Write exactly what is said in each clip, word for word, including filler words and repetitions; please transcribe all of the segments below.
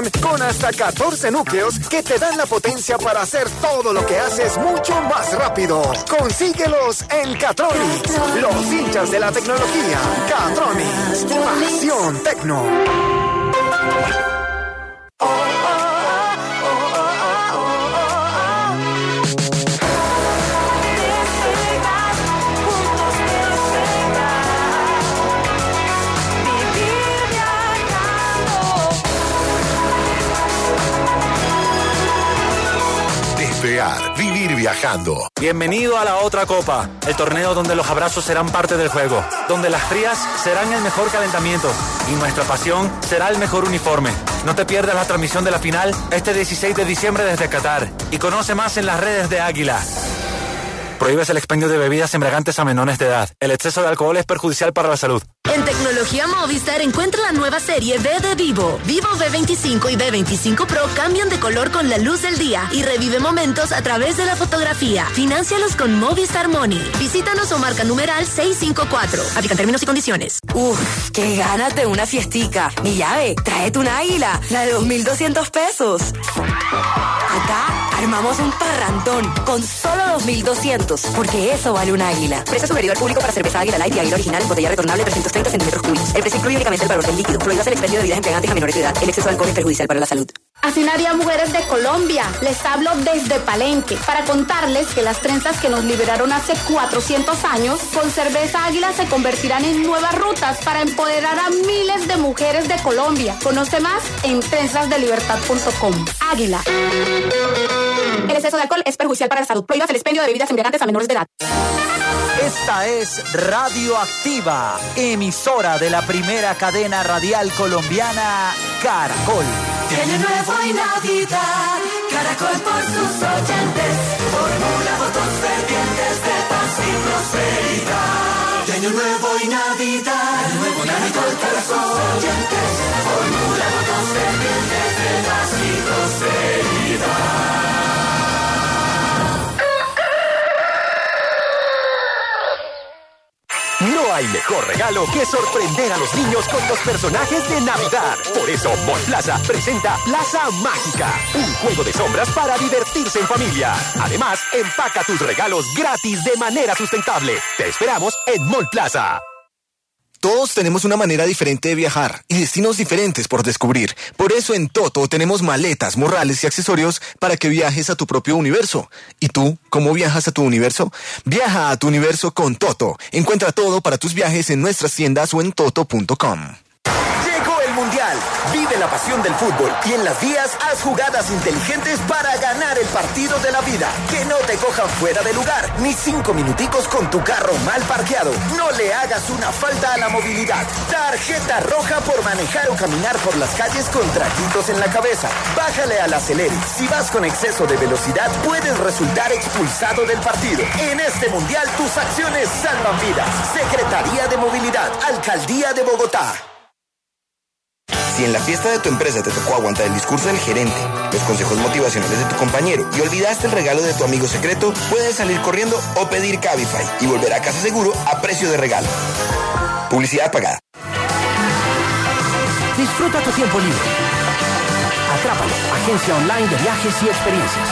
Pokémon con hasta catorce núcleos que te dan la potencia para hacer todo lo que haces mucho más rápido. Consíguelos en Catronics, los hinchas de la tecnología. Catronics, pasión tecno. Vivir viajando. Bienvenido a la otra copa, el torneo donde los abrazos serán parte del juego, donde las frías serán el mejor calentamiento y nuestra pasión será el mejor uniforme. No te pierdas la transmisión de la final este dieciséis de diciembre desde Qatar y conoce más en las redes de Águila. Prohíbes el expendio de bebidas embriagantes a menores de edad. El exceso de alcohol es perjudicial para la salud. En Tecnología Movistar encuentra la nueva serie V de Vivo. Vivo V veinticinco y V veinticinco Pro cambian de color con la luz del día y revive momentos a través de la fotografía. Fináncialos con Movistar Money. Visítanos o marca numeral seiscientos cincuenta y cuatro. Aplican términos y condiciones. Uf, qué ganas de una fiestica. Mi llave, tráete una águila, la de dos mil doscientos pesos. Acá armamos un parrandón con solo dos mil doscientos, porque eso vale un águila. Precio sugerido al público para cerveza Águila Light y Águila Original en botella retornable trescientos treinta centímetros cúbicos. El precio incluye únicamente el valor del líquido. Prohíbas el expendio de bebidas embriagantes a menores de edad. El exceso de alcohol es perjudicial para la salud. Asinaria Mujeres de Colombia, les hablo desde Palenque para contarles que las trenzas que nos liberaron hace cuatrocientos años con cerveza Águila se convertirán en nuevas rutas para empoderar a miles de mujeres de Colombia. Conoce más en trenzas de libertad punto com. Águila. El exceso de alcohol es perjudicial para la salud. Prohíbas el expendio de bebidas embriagantes a menores de edad. Esta es Radioactiva, emisora de la primera cadena radial colombiana, Caracol. Año nuevo y Navidad, Caracol por sus oyentes, formula votos fervientes de paz y prosperidad. Año nuevo y Navidad, Año nuevo y Caracol por sus oyentes, formula votos fervientes de paz y prosperidad. No hay mejor regalo que sorprender a los niños con los personajes de Navidad. Por eso, Mall Plaza presenta Plaza Mágica, un juego de sombras para divertirse en familia. Además, empaca tus regalos gratis de manera sustentable. Te esperamos en Mall Plaza. Todos tenemos una manera diferente de viajar y destinos diferentes por descubrir. Por eso en Toto tenemos maletas, morrales y accesorios para que viajes a tu propio universo. ¿Y tú, cómo viajas a tu universo? Viaja a tu universo con Toto. Encuentra todo para tus viajes en nuestras tiendas o en toto punto com. Llegó el Mundial. Vive la pasión del fútbol y en las vías haz jugadas inteligentes para ganar el partido de la vida. Que no te cojan fuera de lugar, ni cinco minuticos con tu carro mal parqueado. No le hagas una falta a la movilidad. Tarjeta roja por manejar o caminar por las calles con traquitos en la cabeza. Bájale al acelere. Si vas con exceso de velocidad, puedes resultar expulsado del partido. En este Mundial, tus acciones salvan vidas. Secretaría de Movilidad, Alcaldía de Bogotá. Si en la fiesta de tu empresa te tocó aguantar el discurso del gerente, los consejos motivacionales de tu compañero y olvidaste el regalo de tu amigo secreto, puedes salir corriendo o pedir Cabify y volver a casa seguro a precio de regalo. Publicidad pagada. Disfruta tu tiempo libre. Atrápalo, agencia online de viajes y experiencias.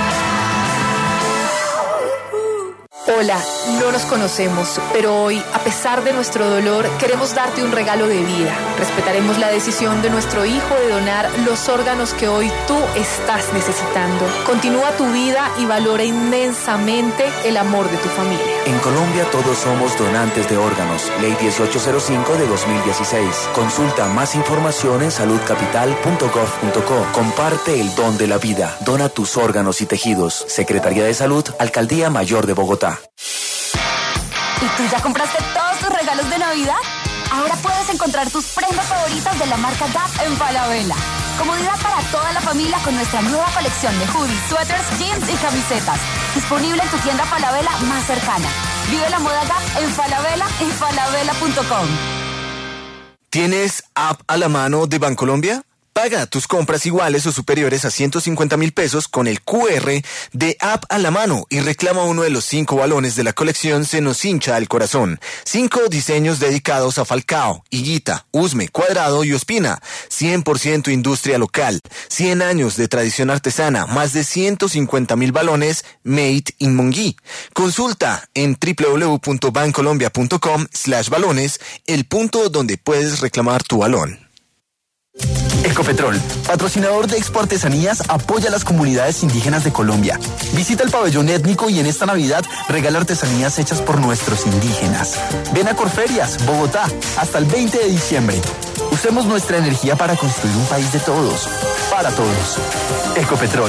Hola, no nos conocemos, pero hoy, a pesar de nuestro dolor, queremos darte un regalo de vida. Respetaremos la decisión de nuestro hijo de donar los órganos que hoy tú estás necesitando. Continúa tu vida y valora inmensamente el amor de tu familia. En Colombia todos somos donantes de órganos. Ley dieciocho cero cinco de dos mil dieciséis. Consulta más información en salud capital punto gov punto co. Comparte el don de la vida. Dona tus órganos y tejidos. Secretaría de Salud, Alcaldía Mayor de Bogotá. ¿Y tú ya compraste todos tus regalos de Navidad? Ahora puedes encontrar tus prendas favoritas de la marca Gap en Falabella. Comodidad para toda la familia con nuestra nueva colección de hoodies, suéteres, jeans y camisetas. Disponible en tu tienda Falabella más cercana. Vive la moda Gap en Falabella y falabella punto com. ¿Tienes app a la mano de Bancolombia? Paga tus compras iguales o superiores a ciento cincuenta mil pesos con el Q R de App a la mano y reclama uno de los cinco balones de la colección Se nos hincha el corazón. Cinco diseños dedicados a Falcao, Higuita, Usme, Cuadrado y Ospina. cien por ciento industria local. cien años de tradición artesana. Más de ciento cincuenta mil balones made in Monguí. Consulta en w w w punto bancolombia punto com slash balones el punto donde puedes reclamar tu balón. Ecopetrol, patrocinador de Expo Artesanías, apoya a las comunidades indígenas de Colombia. Visita el pabellón étnico y en esta Navidad regala artesanías hechas por nuestros indígenas. Ven a Corferias, Bogotá, hasta el veinte de diciembre. Usemos nuestra energía para construir un país de todos, para todos. Ecopetrol.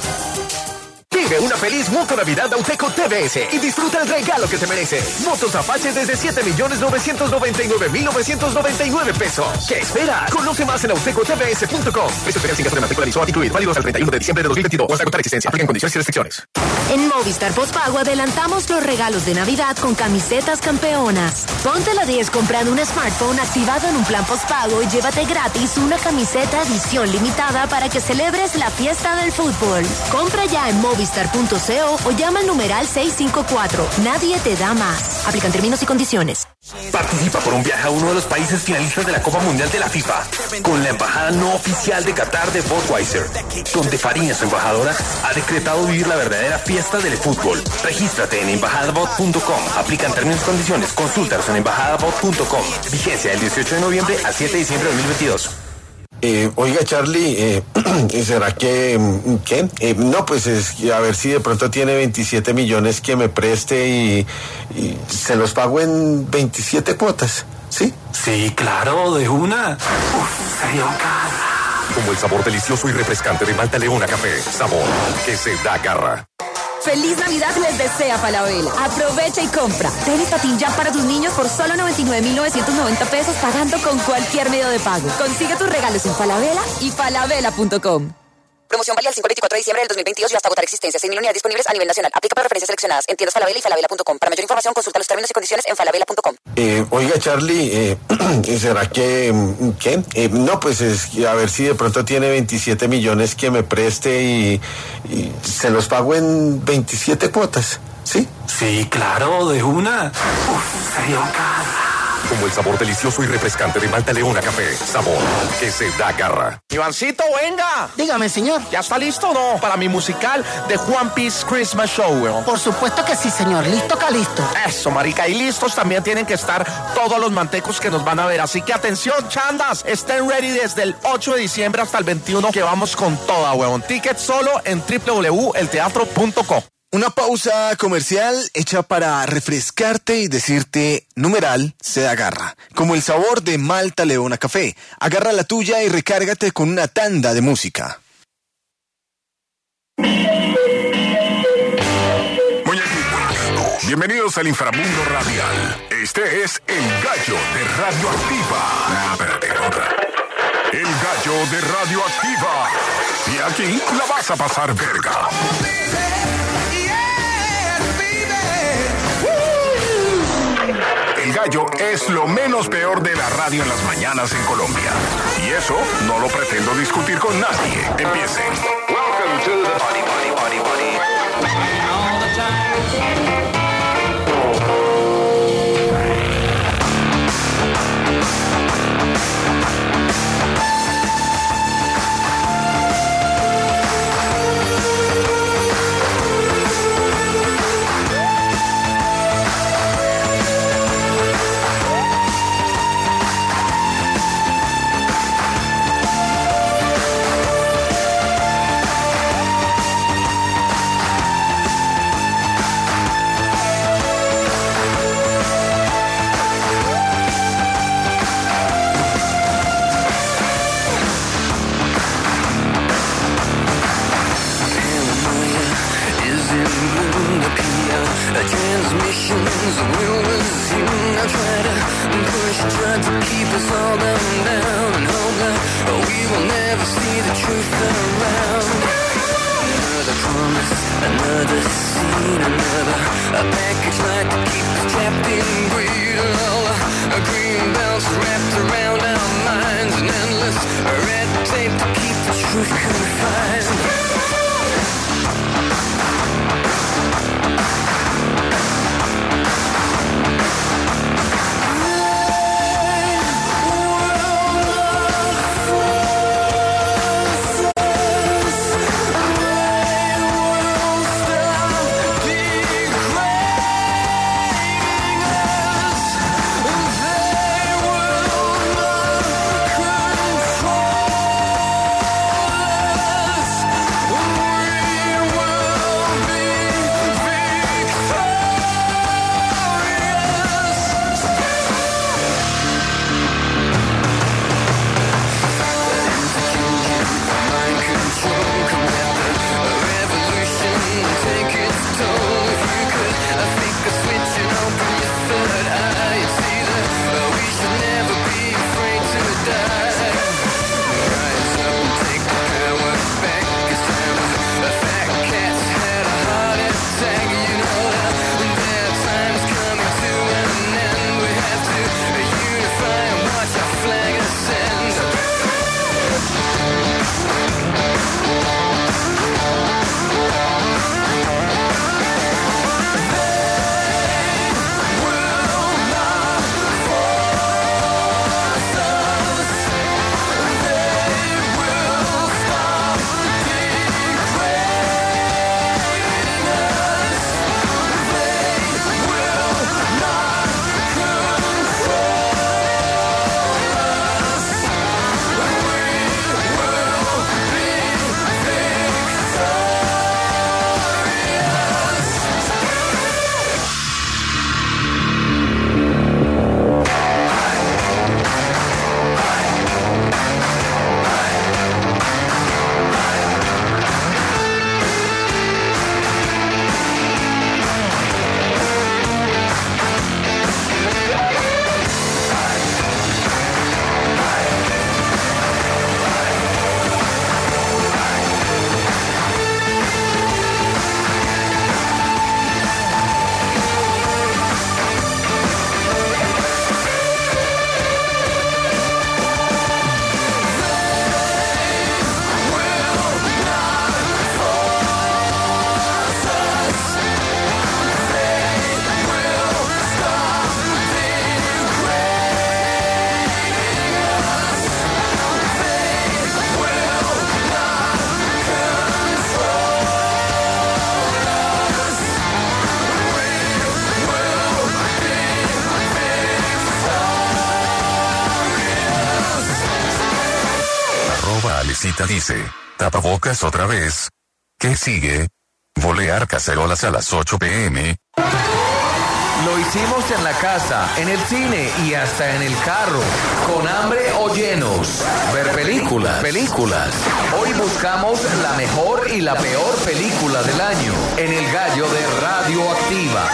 Vive una feliz Moto Navidad Auteco T V S y disfruta el regalo que te mereces. Motos Apache desde siete millones novecientos noventa y nueve mil novecientos noventa y nueve pesos. ¿Qué esperas? Conoce más en auteco t v s punto com. Precio final sin gasto de matrícula y S O A T incluido. Válidos al treinta y uno de diciembre de dos mil veintidós o hasta agotar existencia. Aplican condiciones y restricciones. En Movistar Postpago adelantamos los regalos de Navidad con camisetas campeonas. Ponte la diez comprando un smartphone activado en un plan postpago y llévate gratis una camiseta edición limitada para que celebres la fiesta del fútbol. Compra ya en movistar punto co o llama al numeral seiscientos cincuenta y cuatro. Nadie te da más. Aplican términos y condiciones. Participa por un viaje a uno de los países finalistas de la Copa Mundial de la FIFA con la embajada no oficial de Qatar de Budweiser, donde Fariña, su embajadora, ha decretado vivir la verdadera fiesta del fútbol. Regístrate en embajadabot punto com. Aplican términos y condiciones. Consúltalos en embajadabot punto com. Vigencia del dieciocho de noviembre al siete de diciembre de dos mil veintidós. Eh, oiga, Charlie, eh, ¿será que, qué? Eh, no, pues es, a ver si de pronto tiene veintisiete millones que me preste y, y se los pago en veintisiete cuotas, ¿sí? Sí, claro, de una. Uf, sería un garra. Como el sabor delicioso y refrescante de Malta Leona Café. Sabor que se da garra. ¡Feliz Navidad les desea Falabella! Aprovecha y compra. Tenis patín ya para tus niños por solo noventa y nueve mil novecientos noventa pesos pagando con cualquier medio de pago. Consigue tus regalos en Falabella y falabella punto com. Promoción válida el cinco al veinticuatro de diciembre del dos mil veintidós y hasta agotar existencias. seis mil unidades disponibles a nivel nacional. Aplica para referencias seleccionadas en tiendas Falabella y falabella punto com. Para mayor información consulta los términos y condiciones en falabella punto com. Eh, oiga, Charlie, eh, ¿será que, qué? Eh, no, pues es, a ver si de pronto tiene veintisiete millones que me preste y, y se los pago en veintisiete cuotas, ¿sí? Sí, claro, de una. Uf, sería un garra. Como el sabor delicioso y refrescante de Malta Leona Café. Sabor que se da garra. Ivancito, venga. Dígame, señor. ¿Ya está listo o no? Para mi musical The One Piece Christmas Show, weón. Por supuesto que sí, señor. Listo, calisto. Eso, marica. Y listos también tienen que estar todos los mantecos que nos van a ver. Así que atención, chandas. Estén ready desde el ocho de diciembre hasta el veintiuno, que vamos con toda, weón. Tickets solo en w w w punto el teatro punto co. Una pausa comercial hecha para refrescarte y decirte, numeral, se agarra. Como el sabor de Malta Leona Café. Agarra la tuya y recárgate con una tanda de música. Bienvenidos al inframundo radial. Este es El Gallo de Radioactiva. Ah, espérate, otra. El Gallo de Radioactiva. Y aquí la vas a pasar verga. El Gallo es lo menos peor de la radio en las mañanas en Colombia. Y eso no lo pretendo discutir con nadie. Empiecen. Welcome to the party, party, party, party. All the time. Transmissions will resume. I try to push, try to keep us all down, down, and hope that we will never see the truth around. The another promise, another scene, another a package like to keep us trapped in greed. All the green belts wrapped around our minds, an endless red tape to keep the truth confined. Cita dice, tapabocas otra vez. ¿Qué sigue? Volear cacerolas a las ocho pe eme. Lo hicimos en la casa, en el cine y hasta en el carro. Con hambre o llenos. Ver películas. Películas. Hoy buscamos la mejor y la peor película del año. En el gallo de Radioactiva.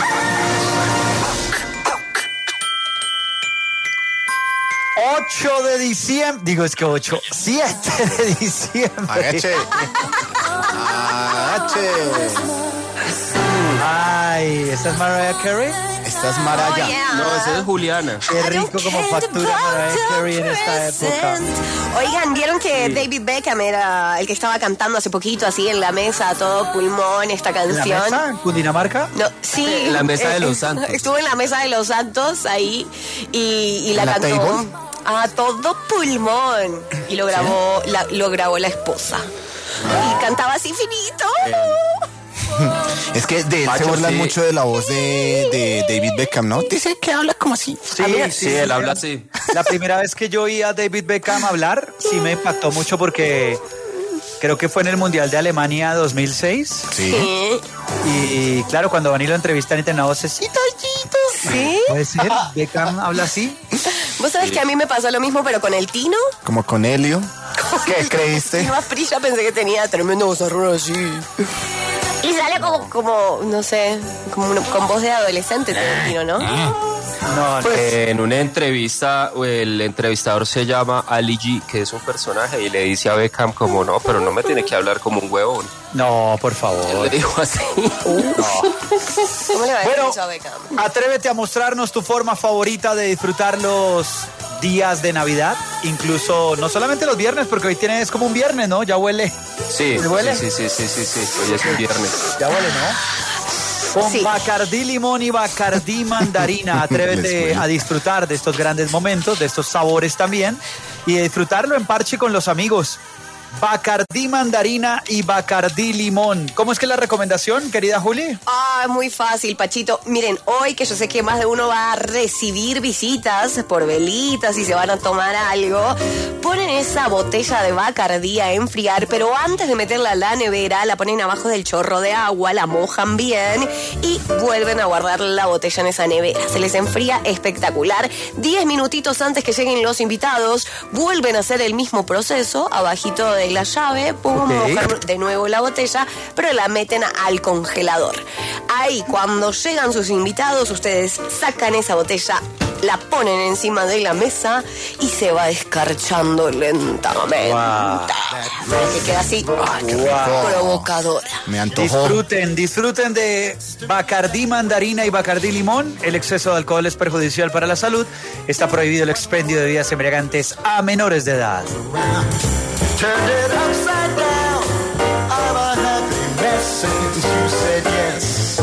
ocho de diciembre, digo es que ocho, siete de diciembre. Agache. Agache. Ay, ¿esta es Mariah Carey? Esta es Mariah. Oh, yeah. No, esa es Juliana. Qué rico como factura Mariah Carey en esta época. Oigan, ¿vieron que sí. David Beckham era el que estaba cantando hace poquito así en la mesa a todo pulmón esta canción? ¿En la mesa? ¿En Cundinamarca? No, sí. En la mesa de los santos. Estuvo en la mesa de los santos ahí y, y la, la cantó table? a todo pulmón. Y lo grabó, ¿sí? la, lo grabó la esposa. Ah. Y cantaba así finito. Eh. Es que de él Pacho, se burlan sí. mucho de la voz de, de David Beckham, ¿no? Dice que habla como así. Sí, sí, sí, sí él sí, habla así. La primera vez que yo oí a David Beckham hablar, sí me impactó mucho porque creo que fue en el Mundial de Alemania dos mil seis. Sí. Y, y claro, cuando van y lo entrevistan y tienen una vocecita. ¿Sí? ¿Puede ser? ¿Beckham habla así? Vos sabés sí. que a mí me pasó lo mismo, pero con el Tino. Como con Helio. ¿Qué creíste? Más frilla pensé que tenía tremendo vozarrón así. Y sale como, como, no sé, como una, con voz de adolescente, Tino, ¿no? No, pues, eh, en una entrevista, el entrevistador se llama Ali G, que es un personaje, y le dice a Beckham como, no, pero no me tiene que hablar como un huevón. No, por favor. Él le dijo así. No. ¿Cómo le va a decir Bueno, eso a Beckham? Atrévete a mostrarnos tu forma favorita de disfrutar los días de Navidad, incluso no solamente los viernes, porque hoy tienes como un viernes, ¿no? Ya huele. Sí, ¿Huele? sí, sí, sí, sí, sí, hoy es un viernes. Ya huele, ¿no? Con Sí. Bacardí limón y Bacardí mandarina, atrévete a disfrutar de estos grandes momentos, de estos sabores también, y de disfrutarlo en parche con los amigos. Bacardí mandarina y Bacardí limón. ¿Cómo es que es la recomendación, querida Juli? Ah, muy fácil, Pachito. Miren, hoy que yo sé que más de uno va a recibir visitas por velitas y se van a tomar algo, ponen esa botella de Bacardí a enfriar, pero antes de meterla a la nevera, la ponen abajo del chorro de agua, la mojan bien y vuelven a guardar la botella en esa nevera. Se les enfría espectacular. Diez minutitos antes que lleguen los invitados, vuelven a hacer el mismo proceso, abajito de la llave, pum, Okay. mojar de nuevo la botella, pero la meten al congelador. Ahí, cuando llegan sus invitados, ustedes sacan esa botella, la ponen encima de la mesa y se va descarchando lentamente. Wow. Para que quede así, Wow. provocadora. Me antojó. Disfruten, disfruten de Bacardí mandarina y Bacardí limón. El exceso de alcohol es perjudicial para la salud. Está prohibido el expendio de bebidas embriagantes a menores de edad. Turned it upside down. I'm a happy mess since you said yes.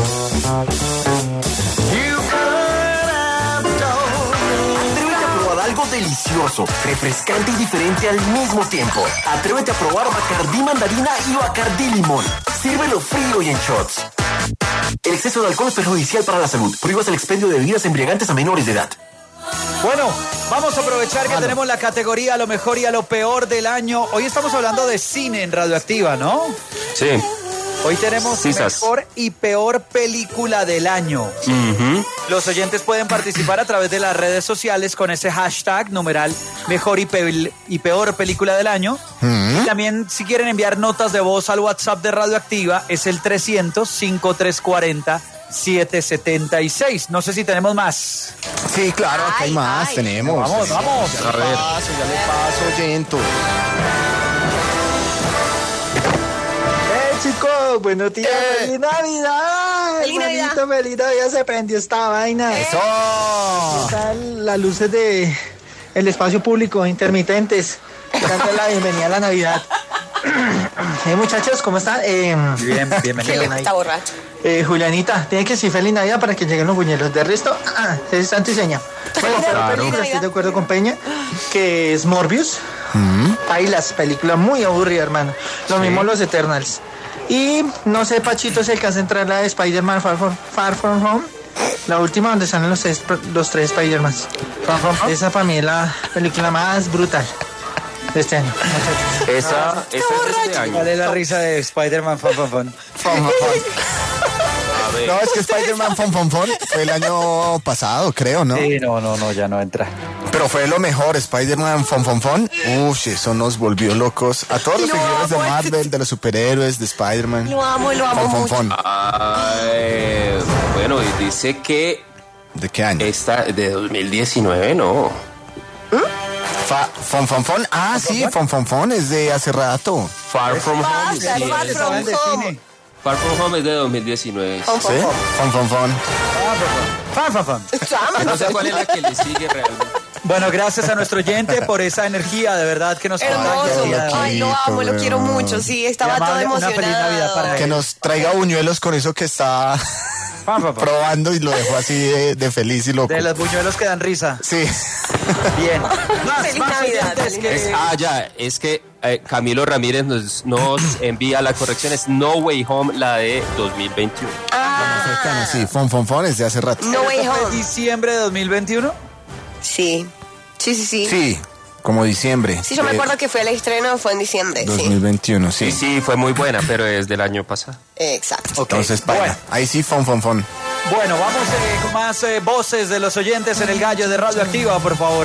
You could have told me. Atrévete a probar algo delicioso, refrescante y diferente al mismo tiempo. Atrévete a probar Bacardí mandarina y Bacardí limón. Sírvelo frío y en shots. El exceso de alcohol es perjudicial para la salud. Prohíbas el expendio de bebidas embriagantes a menores de edad. Bueno, vamos a aprovechar que tenemos la categoría a lo mejor y a lo peor del año. Hoy estamos hablando de cine en Radioactiva, ¿no? Sí. Hoy tenemos Sisas. mejor y peor película del año. Uh-huh. Los oyentes pueden participar a través de las redes sociales con ese hashtag numeral mejor y, pe- y peor película del año. Mm. Y también si quieren enviar notas de voz al WhatsApp de Radioactiva es el trescientos, cincuenta y tres cuarenta, setecientos setenta y seis. No sé si tenemos más. Sí, claro, acá hay Ay, más, ay. tenemos. Vamos, vamos. Ya le paso, ya le paso, oyento. ¡Eh, chicos! ¡Buenos días! Eh. ¡Feliz Navidad! ¡Feliz Navidad! Hermanito, ¡Feliz Navidad! Se prendió esta vaina. ¡Eso! Están las luces de el espacio público intermitentes. Dando la bienvenida a la Navidad. Eh, muchachos, ¿cómo están? Eh, Bien, Que bienvenido. le está borracho. eh, Julianita, tiene que decir feliz Navidad para que lleguen los buñuelos. De resto, ah, es santo y seña. Bueno, pero Claro. película, estoy de acuerdo con Peña, que es Morbius. Ahí las películas muy aburridas, hermano. Lo mismo los Eternals. Y no sé, Pachito, si alcanza a entrar la de Spider-Man Far From, Far From Home. La última donde salen los tres, los tres Spider-Man. Esa para mí es la película más brutal de este año, muchachos. Esa, esa es de este año. ¿Cuál es la risa de Spider-Man? Fun, fun, fun. Fon, fon, fon. A ver. No, es que Spider-Man Fon Fon Fon fue el año pasado, creo, ¿no? Sí, no, no, no, ya no entra. Pero fue lo mejor, Spider-Man Fon Fon Fon. Uf, eso nos volvió locos. A todos los Lo seguidores de amo, Marvel, de los superhéroes, de Spider-Man. Lo amo, lo amo Fon Fon mucho. Fon. Ay, bueno, y dice que ¿De qué año? esta de dos mil diecinueve, no. Fa- Fon Fon Fon. Ah, sí, Fon Fon Fon es de hace rato. Far From Home. Basta, sí, Far es- From Home. Far From Home es de dos mil diecinueve. Fon, fon, ¿Sí? fon. Fon Fon Fon. Fun, fun, fun. Yo no sé cuál es la que le sigue realmente. Bueno, gracias a nuestro oyente por esa energía, de verdad, que nos Hermoso. contagia. Ay, lo amo, lo quiero mucho. Sí, estaba Y todo amable, una feliz Navidad emocionado. para Que él. nos traiga buñuelos con eso que está Fun, fun, fun. probando y lo dejó así de, de feliz y loco. De los buñuelos que dan risa. Sí. Bien. Más, Feliz más Navidad, oyentes feliz que- Es- ah, ya, es que eh, Camilo Ramírez nos, nos envía la corrección, es No Way Home, la de dos mil veintiuno. Cercano, sí, Fon Fon Fon es de hace rato. No Way ¿Esto fue Home. diciembre de dos mil veintiuno? Sí. Sí, sí, sí. Sí, como diciembre. Sí, yo me de acuerdo que fue el estreno, fue en diciembre. dos Sí. mil veintiuno, sí. Sí, sí, fue muy buena, pero es del año pasado. Exacto. Entonces, vaya, Bueno. ahí sí, Fon Fon Fon. Bueno, vamos eh, con más eh, voces de los oyentes en el gallo de Radioactiva, por favor.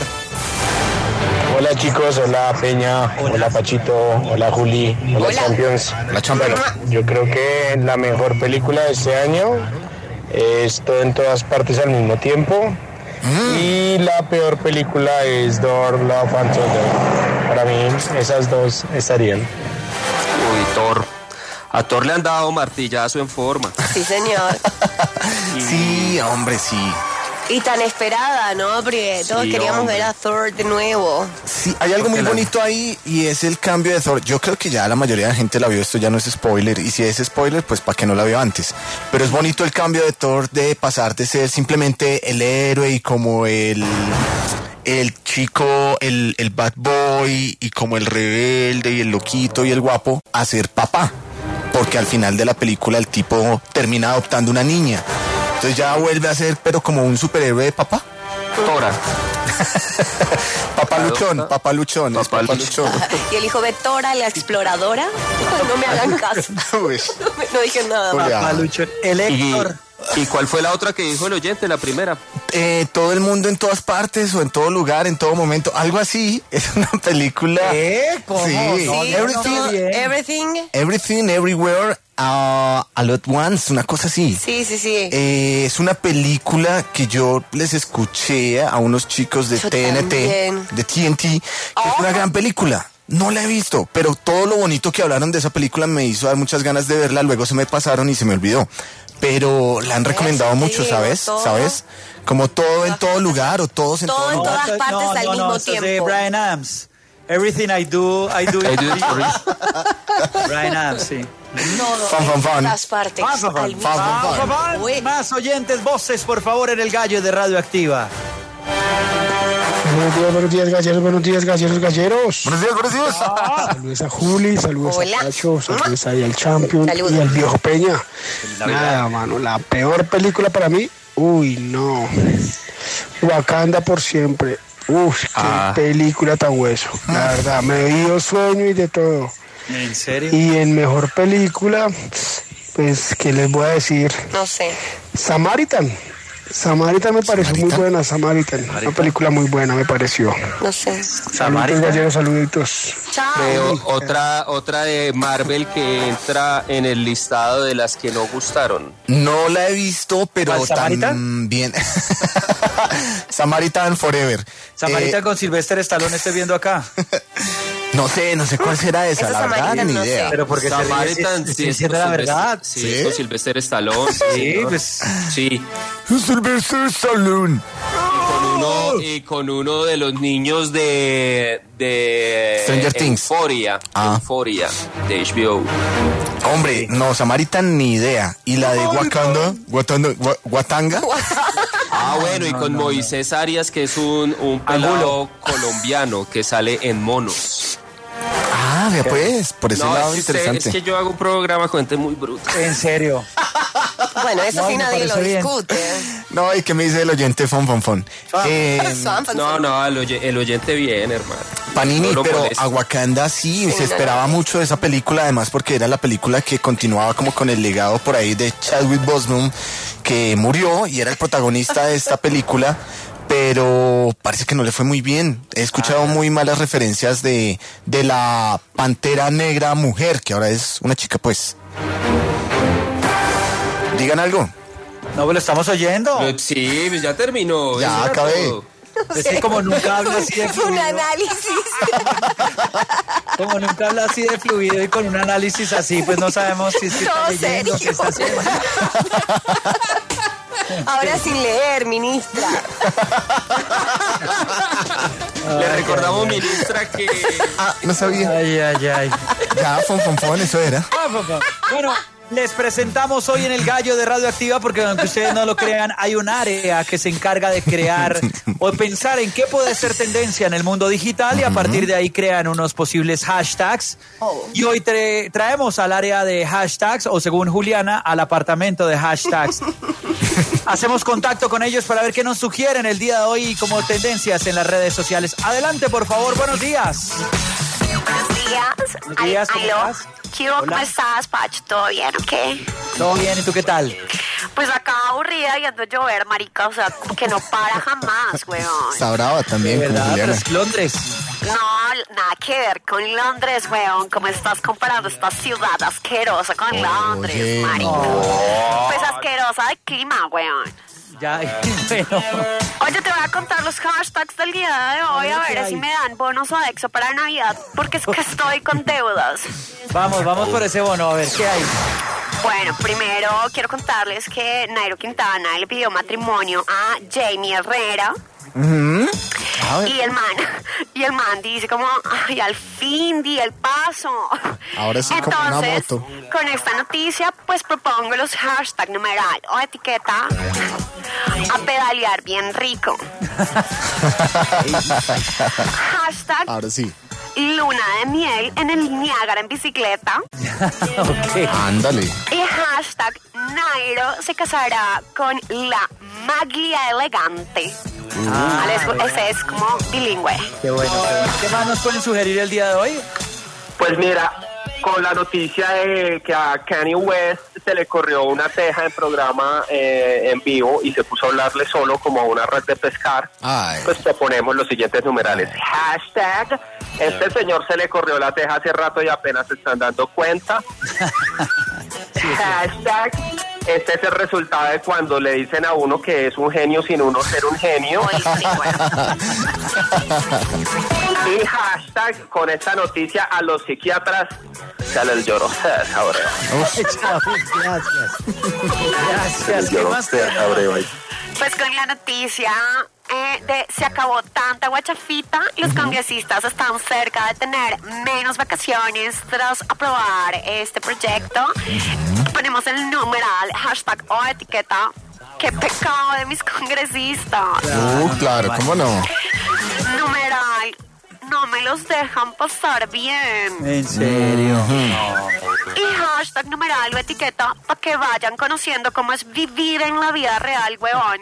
Hola chicos, hola Peña, hola, Pachito, hola Juli, hola, Hola. Champions. La Champions. Yo creo que la mejor película de este año es Todo en todas partes al mismo tiempo. Mm. Y la peor película es Thor, Love and Thunder. Para mí, esas dos estarían. Uy, Thor. A Thor le han dado martillazo en forma. Sí, señor. Sí, hombre, sí. Y tan esperada, ¿no? Porque todos Sí, queríamos hombre. ver a Thor de nuevo. Sí, hay algo muy bonito ahí y es el cambio de Thor. Yo creo que ya la mayoría de la gente la vio, esto ya no es spoiler. Y si es spoiler, pues para que no la vio antes. Pero es bonito el cambio de Thor de pasar de ser simplemente el héroe y como el... el chico, el, el bad boy y como el rebelde y el loquito y el guapo a ser papá. Porque al final de la película el tipo termina adoptando una niña. Entonces ya vuelve a ser, pero como un superhéroe de papá. Tora. Papá luchón, papá luchón, es papá luchón. Y el hijo de Tora, la exploradora. No me hagan caso. No, me- no dije nada más. Papá luchón. El Héctor. ¿Y, ¿Y cuál fue la otra que dijo el oyente, la primera? Eh, todo el mundo en todas partes o en todo lugar, en todo momento, algo así. Es una película. ¿Eh? ¿Cómo? Sí. No, Sí, Everything, todo- everything. Everything, Everywhere, uh, All at Once, una cosa así. Sí, sí, sí. Eh, es una película que yo les escuché a unos chicos de Yo T N T, también. de T N T, que es una gran película. No la he visto, pero todo lo bonito que hablaron de esa película me hizo dar muchas ganas de verla, luego se me pasaron y se me olvidó. Pero la han recomendado te mucho, digo, ¿sabes? todo. ¿Sabes? Como todo en todo lugar o todos en Todo todo en lugar. todas partes no, al no, mismo no, esto es de tiempo. Brian Adams. Everything I do, I do it I do it for for you. Brian Adams, sí. Todo Fan, fan, en fan. todas partes. Fan, fan, fan. al mismo Fan, fan, tiempo. Fan, fan. Más oyentes, voces, por favor, en el gallo de Radioactiva. Buenos días, buenos días, galleros, buenos días, galleros, galleros. Buenos días, buenos días. Saludos a Juli, saludos Hola. a Pacho, saludos ahí al Champion Saludos. y al Viejo Peña. Nada, mano, la peor película para mí, uy, no. Wakanda por siempre. Uf, qué Ah. película tan hueso. La verdad, me dio sueño y de todo. ¿En serio? Y en mejor película, pues, ¿qué les voy a decir? No sé. Samaritan. Samaritan me pareció muy buena, Samaritan. Una película muy buena me pareció. No sé. Saluditos, galleros, saluditos. Chao. Veo otra, otra de Marvel que entra en el listado de las que no gustaron. No la he visto, pero ¿Cuál, Samaritan? también. Samaritan Forever. Samarita Eh, con Sylvester Stallone, estoy viendo acá. no sé, no sé cuál será esa, Esa la verdad, Samaritan ni no idea. sé. Pero porque se ríe, Samaritan, sí, sí, sí, es sí, con la Sylvester- verdad. Sí, ¿Sí? es con Sylvester Stallone. Sí, señor. pues. Sí. Sylvester Stallone. Con uno, y con uno de los niños de... de Stranger Things. Euphoria. Ah. Euphoria, de H B O. Hombre, no, Samaritan ni idea. ¿Y la de Wakanda? Wakanda, Wa- Watanga. Ah, bueno, y con Moisés Arias, que es un, un pelado colombiano que sale en Monos. Ah, vea pues, por ese No, lado es que, usted- interesante. es que yo hago un programa con gente muy bruta. En serio. Bueno, eso No, sí me nadie lo parece bien. discute. No, ¿y qué me dice el oyente Fon Fon Fon? Eh, Fan, fan, No, fan. no, el, oye- el oyente bien, hermano. Panini, No lo pero moleste. a Wakanda sí, se esperaba mucho de esa película, además porque era la película que continuaba como con el legado por ahí de Chadwick Boseman, que murió y era el protagonista de esta película, pero parece que no le fue muy bien. He escuchado muy malas referencias de, de la Pantera Negra mujer, que ahora es una chica, pues. Digan algo. No, lo estamos oyendo. Pero sí, pues ya terminó. Ya eso era acabé. todo. Es que como nunca habla así de Un fluido, análisis. como nunca habla así de fluido y con un análisis así, pues no sabemos si es que está Todo leyendo, serio. qué está haciendo. Ahora sin leer, ministra. Le recordamos, ministra, que... Ah, no sabía. Ay, ay, ay. Ya, Fon Fon Fon, eso era. Ah, papá. Bueno, les presentamos hoy en el Gallo de Radioactiva, porque aunque ustedes no lo crean, hay un área que se encarga de crear o pensar en qué puede ser tendencia en el mundo digital, y a partir de ahí crean unos posibles hashtags. Y hoy tra- traemos al área de hashtags, o según Juliana, al apartamento de hashtags. Hacemos contacto con ellos para ver qué nos sugieren el día de hoy como tendencias en las redes sociales. Adelante, por favor, buenos días. Buenos días. Buenos días, ¿cómo Aló. estás? Chivo, ¿cómo Hola. estás, Pacho? ¿Todo bien o qué? ¿Todo bien? ¿Y tú qué tal? Pues acá aburrida viendo llover, marica, o sea, que no para jamás, weón. Está brava también, De como verdad, pero Juliana. es Londres. No, nada que ver con Londres, weón. ¿Cómo estás comparando esta ciudad asquerosa con Londres, Oye, marica? no. Pues asquerosa de clima, weón. Ya, bueno. Oye, te voy a contar los hashtags del día de hoy, a ver si me dan bonos o Exo para Navidad, porque es que estoy con deudas. Vamos, vamos por ese bono, a ver qué hay. Bueno, primero quiero contarles que Nairo Quintana le pidió matrimonio a Jamie Herrera. Ujú. Y el man, y el man dice como, ay, al fin di el paso. Ahora sí, como una Entonces, moto. con esta noticia, pues propongo los hashtag numeral o etiqueta a pedalear bien rico. Hashtag Ahora sí. luna de miel en el Niágara en bicicleta. Ok. Ándale. Y hashtag Nairo se casará con la Maglia Elegante. Ah, Vale, es- bueno. ese es como bilingüe. Qué bueno, qué bueno. ¿Qué más nos pueden sugerir el día de hoy? Pues mira, con la noticia de que a Kanye West se le corrió una teja en programa eh, en vivo y se puso a hablarle solo como a una red de pescar, Ay. pues te ponemos los siguientes numerales. Hashtag, este señor se le corrió la teja hace rato y apenas se están dando cuenta. Hashtag, este es el resultado de cuando le dicen a uno que es un genio sin uno ser un genio. Y hashtag, con esta noticia a los psiquiatras se les lloró ahora. Gracias. Gracias. ¿Qué más tenemos? Pues con la noticia eh, de se acabó tanta guachafita, los congresistas están cerca de tener menos vacaciones tras aprobar este proyecto. Ponemos el numeral, hashtag o etiqueta. ¡Qué pecado de mis congresistas! Uh, claro, ¿cómo no? Numeral, no me los dejan pasar bien. ¿En serio? Y hashtag numeral o etiqueta para que vayan conociendo cómo es vivir en la vida real, huevón.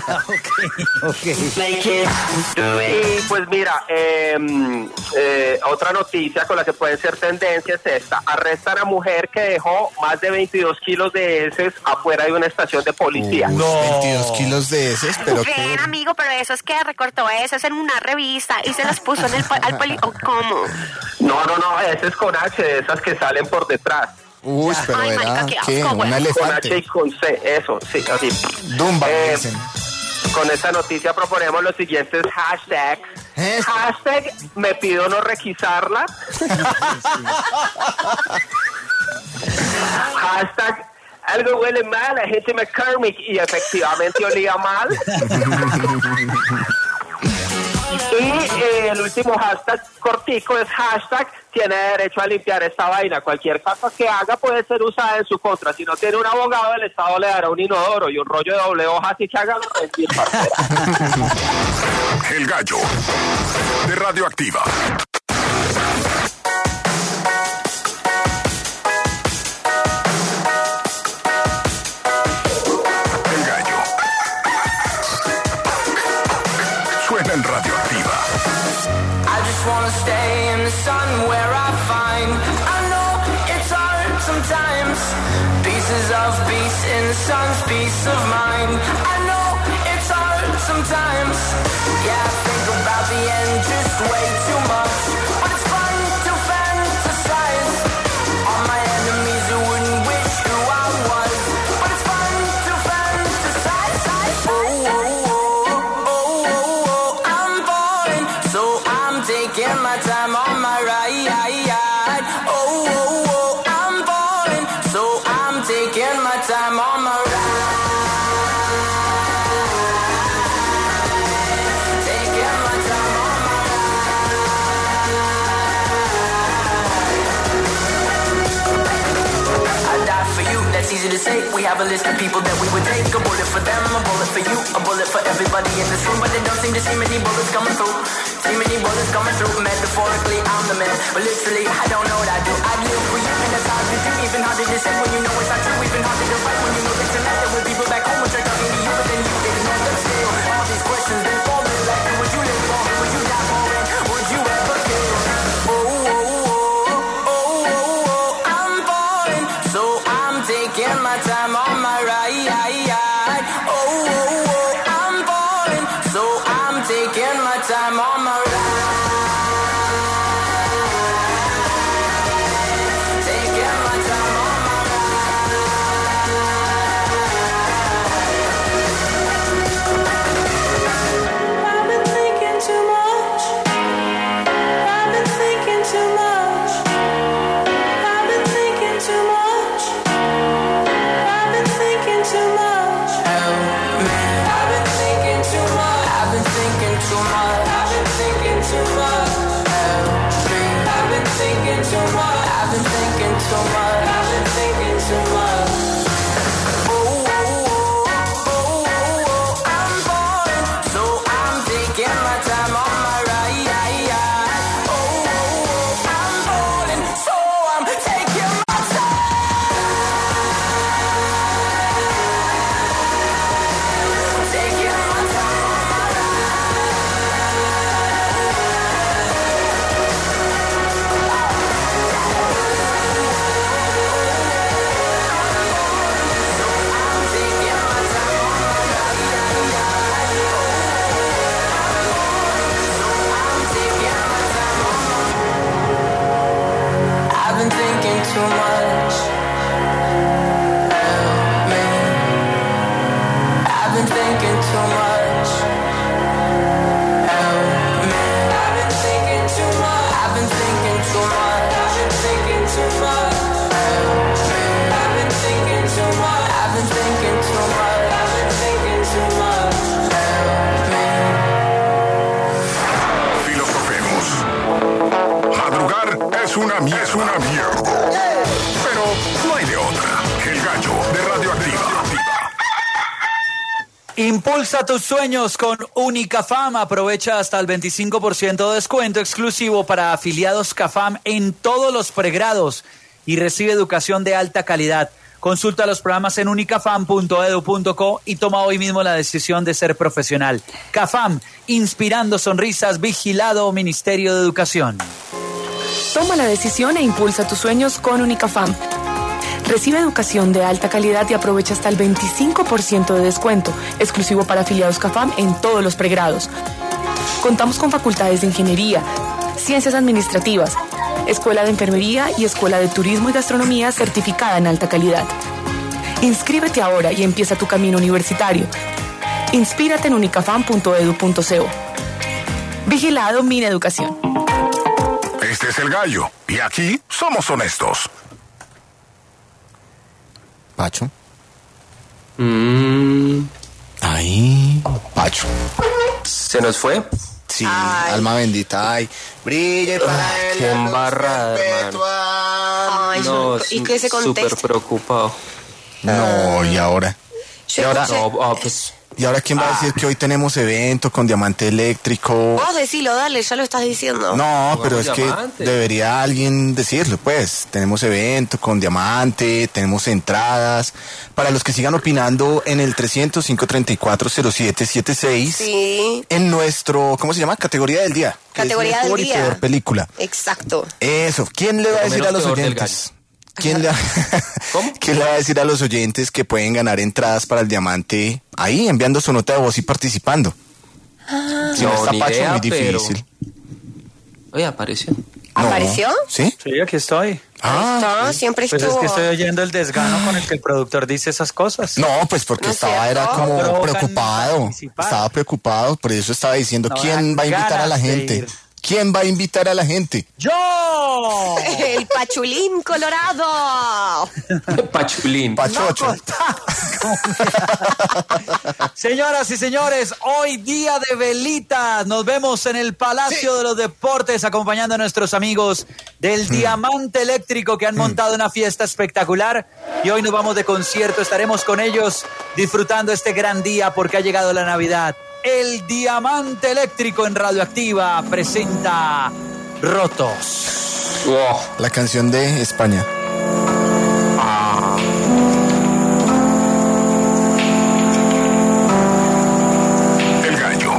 Y pues mira, eh, eh, otra noticia con la que pueden ser tendencias es esta. Arrestan a mujer que dejó más de veintidós kilos de heces afuera de una estación de policía. No. veintidós kilos de heces, pero Ven, qué... amigo, pero eso es que recortó eso es en una revista y se las puso en el po- al poli... ¿o ¿Cómo? No, no, no, heces con H, de esas que salen por detrás. Uy, pero Ay, era, marica, qué ¿qué? asco, Un güey. Con H elefante. y con C, eso, sí, así. Dumba, Eh, dicen. Con esta noticia proponemos los siguientes hashtags. Hashtag, me pido no requisarla. Hashtag, algo huele mal, la gente McCormick y efectivamente olía mal. Y eh, el último hashtag cortico es hashtag, tiene derecho a limpiar esta vaina. Cualquier cosa que haga puede ser usada en su contra. Si no tiene un abogado, el Estado le dará un inodoro y un rollo de doble hoja, así que hágalo rendir, parcera. El gallo de Radioactiva. El gallo. Suena en Radioactiva. I just wanna stay in the sun where I find I know it's hard sometimes. Pieces of peace in the sun's peace of mind. I know it's hard sometimes. Yeah, I think about the end just way too much. But it's fun to fantasize on my enemies who wouldn't wish who I was. But it's fun to fantasize. Oh, oh, oh, oh, oh, oh, I'm falling, so I'm taking my time on my ride. Oh, oh, oh, I'm falling, so I'm taking my time on my ride. Taking my time on my ride. I die for you, that's easy to say. We have a list of people that we would take. A bullet for them, a bullet for you, a bullet for everybody in this room. But they don't seem to see many bullets coming through. See many bullets coming through. Metaphorically, I'm the man, but literally, I don't know what I do. I live for you, and that's hard to do. Even harder to say when you know it's not true. Even harder to fight when you know it's a matter. With people back home, which are talking to you, but then you didn't know them still. All these questions been falling like, who would you live for? Who would you die for? And would you ever kill? Oh, oh, oh, oh, oh, oh, I'm falling, so I'm taking my time on my ride. Oh, oh, oh, I'm falling, so I'm taking my time on my ride. Taking my time on my ride. too much. Help me. I've been thinking too much. Help me. I've been thinking too much. I've been thinking too much. I've been thinking too much. Help me. I've been thinking too much. I've been thinking too much. I've been thinking too much. Help me. Filosofemos. Madrugar es una, mie- es una mierda. Pero no hay de otra. El gallo de Radioactiva. Impulsa tus sueños con Unicafam. Aprovecha hasta el veinticinco por ciento de descuento exclusivo para afiliados Cafam en todos los pregrados y recibe educación de alta calidad. Consulta los programas en unicafam punto edu punto co y toma hoy mismo la decisión de ser profesional. Cafam, inspirando sonrisas, vigilado Ministerio de Educación. Toma la decisión e impulsa tus sueños con Unicafam. Recibe educación de alta calidad y aprovecha hasta el veinticinco por ciento de descuento, exclusivo para afiliados Cafam en todos los pregrados. Contamos con facultades de ingeniería, ciencias administrativas, escuela de enfermería y escuela de turismo y gastronomía certificada en alta calidad. Inscríbete ahora y empieza tu camino universitario. Inspírate en unicafam punto edu punto co. Vigilado Mineducación. Este es el gallo. Y aquí somos honestos. Pacho. Mm. Ahí, Pacho. ¿Se nos fue? Sí, alma bendita. Ay, brille para él. Qué embarrada, hermano. Ay, No, ¿y qué se súper contesta? preocupado. No, y ahora. Yo Y ahora, escuché- No, ah, pues, ¿y ahora quién va a decir que hoy tenemos evento con diamante eléctrico? Vos decilo, dale, ya lo estás diciendo. No, pero es Pongamos que diamante. debería alguien decirlo, pues. Tenemos evento con diamante, tenemos entradas. Para los que sigan opinando en el trescientos, cinco treinta y cuatro, cero siete setenta y seis. Sí, En nuestro, ¿cómo se llama? Categoría del día. que es Categoría del mejor y día. peor película. exacto. Eso. ¿Quién le va a Lo decir menos a los peor del oyentes? ¿Quién le, ¿Quién le va a decir a los oyentes que pueden ganar entradas para el diamante ahí, enviando su nota de voz y participando? Si no, no, está ni Pacho, idea, muy pero... difícil. Oye, apareció. No. ¿Apareció? ¿Sí? Sí, aquí estoy. Ah, No, siempre Pues es estuvo. que estoy oyendo el desgano con el que el productor dice esas cosas. no, pues porque ¿No es estaba, cierto? era como Provocan preocupado. participar. Estaba preocupado, por eso estaba diciendo, No, ¿quién da va a invitar a la ganas de gente? ir. ¿Quién va a invitar a la gente? ¡Yo! El Pachulín Colorado. Pachulín. Pachocho. Señoras y señores, hoy día de velitas. Nos vemos en el Palacio de los Deportes acompañando a nuestros amigos del Diamante Eléctrico que han montado una fiesta espectacular y hoy nos vamos de concierto. Estaremos con ellos disfrutando este gran día porque ha llegado la Navidad. El Diamante Eléctrico en Radioactiva presenta Rotos. Wow. La canción de España. El gallo.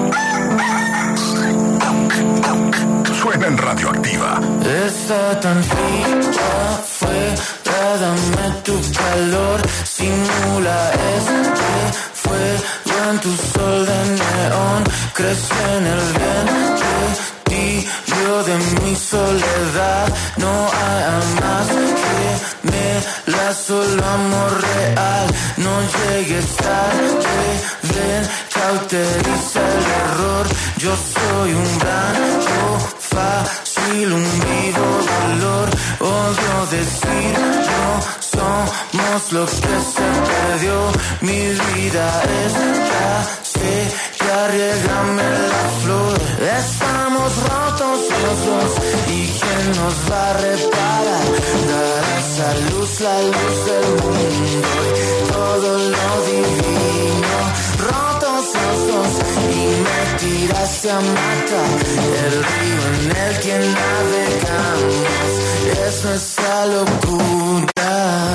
Suena en Radioactiva. Está tan fría fuera, dame tu calor, simula este fuego en tu sol de neón, crece en el vientre tibio de mi soledad, no hay más que me la solo amor real, no llegues tarde, ven, cauteriza el error, yo soy un blanco fácil, un vivo dolor, odio decir no somos lo que se perdió, mi vida es casi que arriesgame la flor, estamos rotos los dos y quién nos va a reparar, dar esa luz, la luz del mundo y todo lo divino, rotos los dos y me tiraste a matar, el río en el que navegamos es nuestra locura.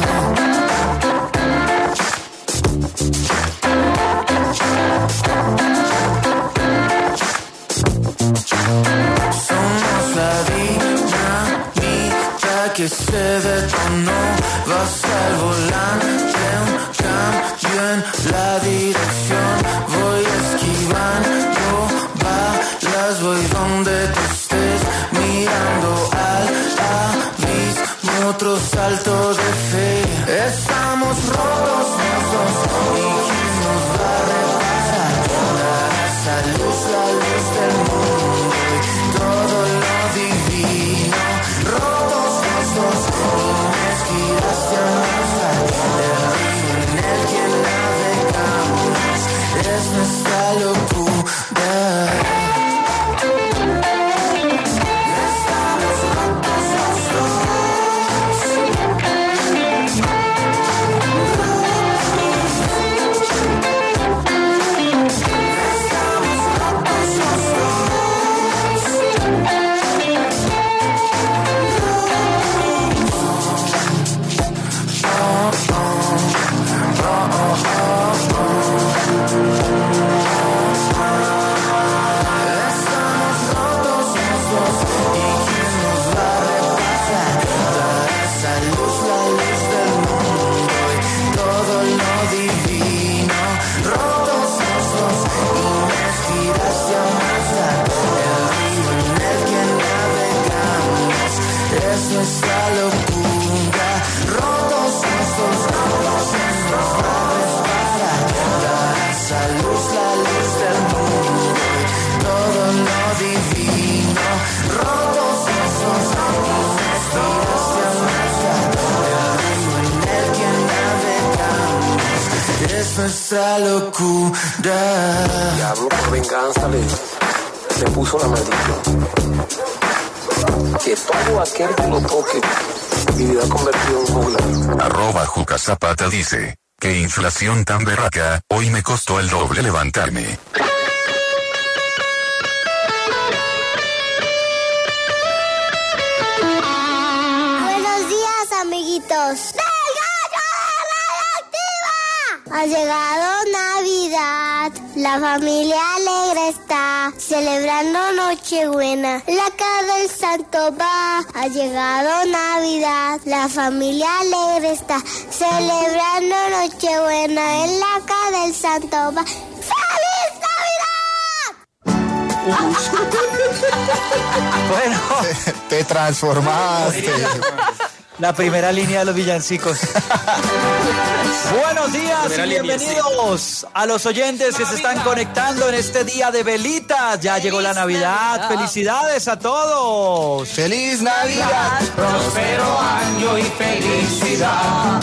Somos la dinamita que se detonó, vas al volante, un cambio en la dirección, voy esquivando balas, voy donde tú estés, mirando al abismo, otro dando saltos de fe. Estamos rotos los dos. ¿Y quién nos va a reparar? Esa luz, la luz del mundo y todo lo divino. Rotos los dos y me giraste a navegar. El río en el que navegamos es nuestra locura. Nuestra locura, rotos nuestros rotos, nos va a resbalar. Esa luz, la luz del mundo, todo lo divino. Rotos nuestros rotos, el río en el que navegamos es nuestra locura. Diablo, por venganza le, le puso la maldición. Que todo aquel que lo toque vivirá convertido en juglar. Arroba Juca Zapata dice, qué inflación tan berraca, hoy me costó el doble levantarme. Buenos días, amiguitos. ¡Del Gallo de Radioactiva! Ha llegado Navidad. La familia alegre está celebrando Nochebuena. La casa del santo va. Ha llegado Navidad. La familia alegre está celebrando Nochebuena. En la casa del santo va. ¡Feliz Navidad! Bueno, te, te transformaste. La primera línea de los villancicos. Buenos días y bienvenidos a los oyentes que se están conectando en este día de velitas. Ya llegó la Navidad. Felicidades a todos. ¡Feliz Navidad! Próspero año y felicidad.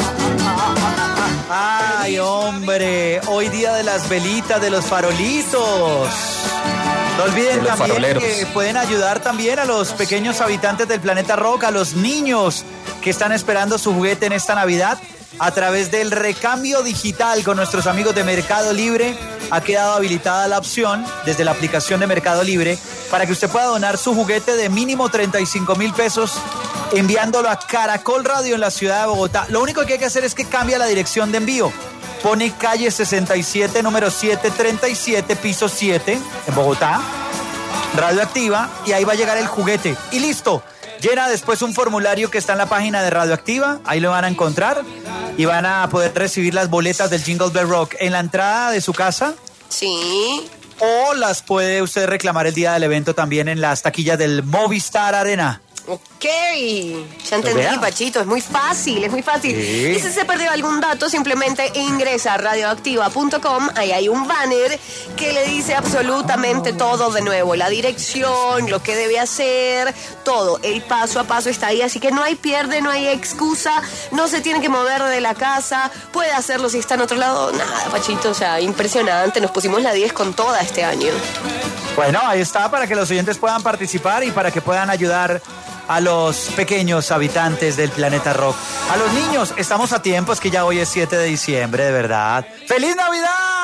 Ay, hombre, hoy día de las velitas, de los farolitos. No olviden también faroleros. Que pueden ayudar también a los pequeños habitantes del planeta Rock, a los niños que están esperando su juguete en esta Navidad. A través del recambio digital con nuestros amigos de Mercado Libre, ha quedado habilitada la opción desde la aplicación de Mercado Libre para que usted pueda donar su juguete de mínimo treinta y cinco mil pesos enviándolo a Caracol Radio en la ciudad de Bogotá. Lo único que hay que hacer es que cambie la dirección de envío. Pone calle sesenta y siete, número setecientos treinta y siete, piso siete, en Bogotá, Radioactiva, y ahí va a llegar el juguete. Y listo. Llena después un formulario que está en la página de Radioactiva, ahí lo van a encontrar y van a poder recibir las boletas del Jingle Bell Rock en la entrada de su casa. Sí. O las puede usted reclamar el día del evento también en las taquillas del Movistar Arena. Ok, ya entendí, Pachito, es muy fácil, es muy fácil. Sí. Y si se perdió algún dato, simplemente ingresa a radioactiva punto com, ahí hay un banner que le dice absolutamente todo de nuevo, la dirección, lo que debe hacer, todo, el paso a paso está ahí, así que no hay pierde, no hay excusa, no se tiene que mover de la casa, puede hacerlo si está en otro lado, nada, Pachito, o sea, impresionante, nos pusimos la diez con toda este año. Bueno, ahí está, para que los oyentes puedan participar y para que puedan ayudar a los pequeños habitantes del planeta Rock. A los niños, estamos a tiempo, es que ya hoy es siete de diciembre, de verdad. ¡Feliz Navidad!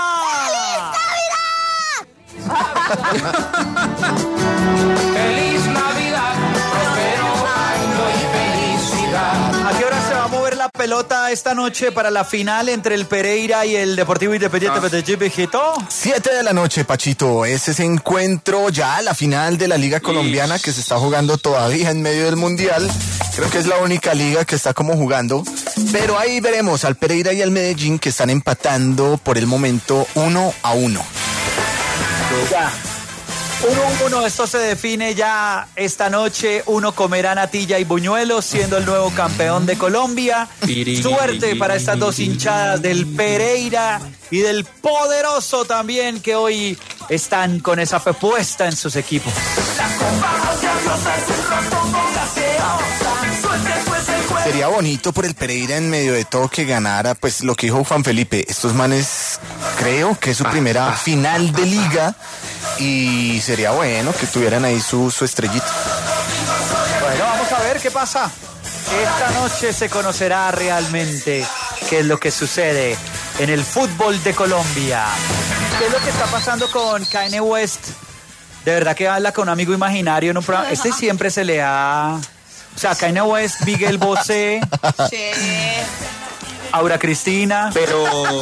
¡Feliz Navidad! ¡Feliz Navidad! ¡Prospero año y felicidad! ¿A qué hora se va a mover la pelota esta noche para la final entre el Pereira y el Deportivo Independiente Medellín, viejito? Siete de la noche, Pachito. Es ese encuentro ya, la final de la Liga Colombiana que se está jugando todavía en medio del Mundial. Creo que es la única liga que está como jugando. Pero ahí veremos al Pereira y al Medellín que están empatando por el momento uno a uno. Ya. uno a uno, esto se define ya esta noche. Uno comerá natilla y buñuelos, siendo el nuevo campeón de Colombia. Suerte para estas dos hinchadas del Pereira y del Poderoso también, que hoy están con esa fe puesta en sus equipos. Sería bonito por el Pereira en medio de todo que ganara, pues lo que dijo Juan Felipe, estos manes creo que es su primera final de liga y sería bueno que tuvieran ahí su, su estrellita. Bueno, vamos a ver qué pasa. Esta noche se conocerá realmente qué es lo que sucede en el fútbol de Colombia. ¿Qué es lo que está pasando con Kanye West? De verdad que habla con un amigo imaginario en un programa. Este siempre se le ha... O sea, Kanye West, Miguel Bosé, Sí. Aura Cristina. Pero,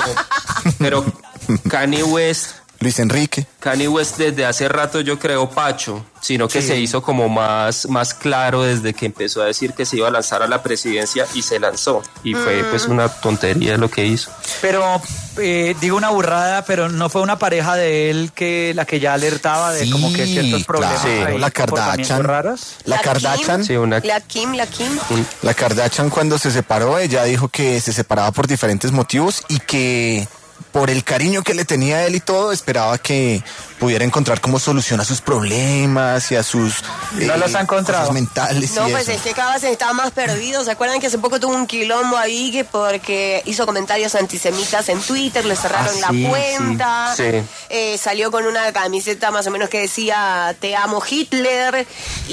pero Kanye West, Luis Enrique. Kanye West desde hace rato yo creo Pacho, sino que Sí. se hizo como más, más claro desde que empezó a decir que se iba a lanzar a la presidencia y se lanzó. Y fue Mm. pues una tontería lo que hizo. Pero, eh, digo una burrada, pero no fue una pareja de él que la que ya alertaba de como que ciertos problemas. claro, ahí, la comportamientos Kardashian. raros. La Kardashian. Sí, una... La Kim, la Kim. La Kardashian cuando se separó, ella dijo que se separaba por diferentes motivos y que por el cariño que le tenía a él y todo, esperaba que pudiera encontrar como solución a sus problemas y a sus No los ha encontrado. cosas mentales No, y pues eso. es que cada vez está más perdido. ¿Se acuerdan que hace poco tuvo un quilombo ahí que porque hizo comentarios antisemitas en Twitter, le cerraron Ah, sí, la cuenta? sí. Sí. Eh, salió con una camiseta más o menos que decía "Te amo Hitler"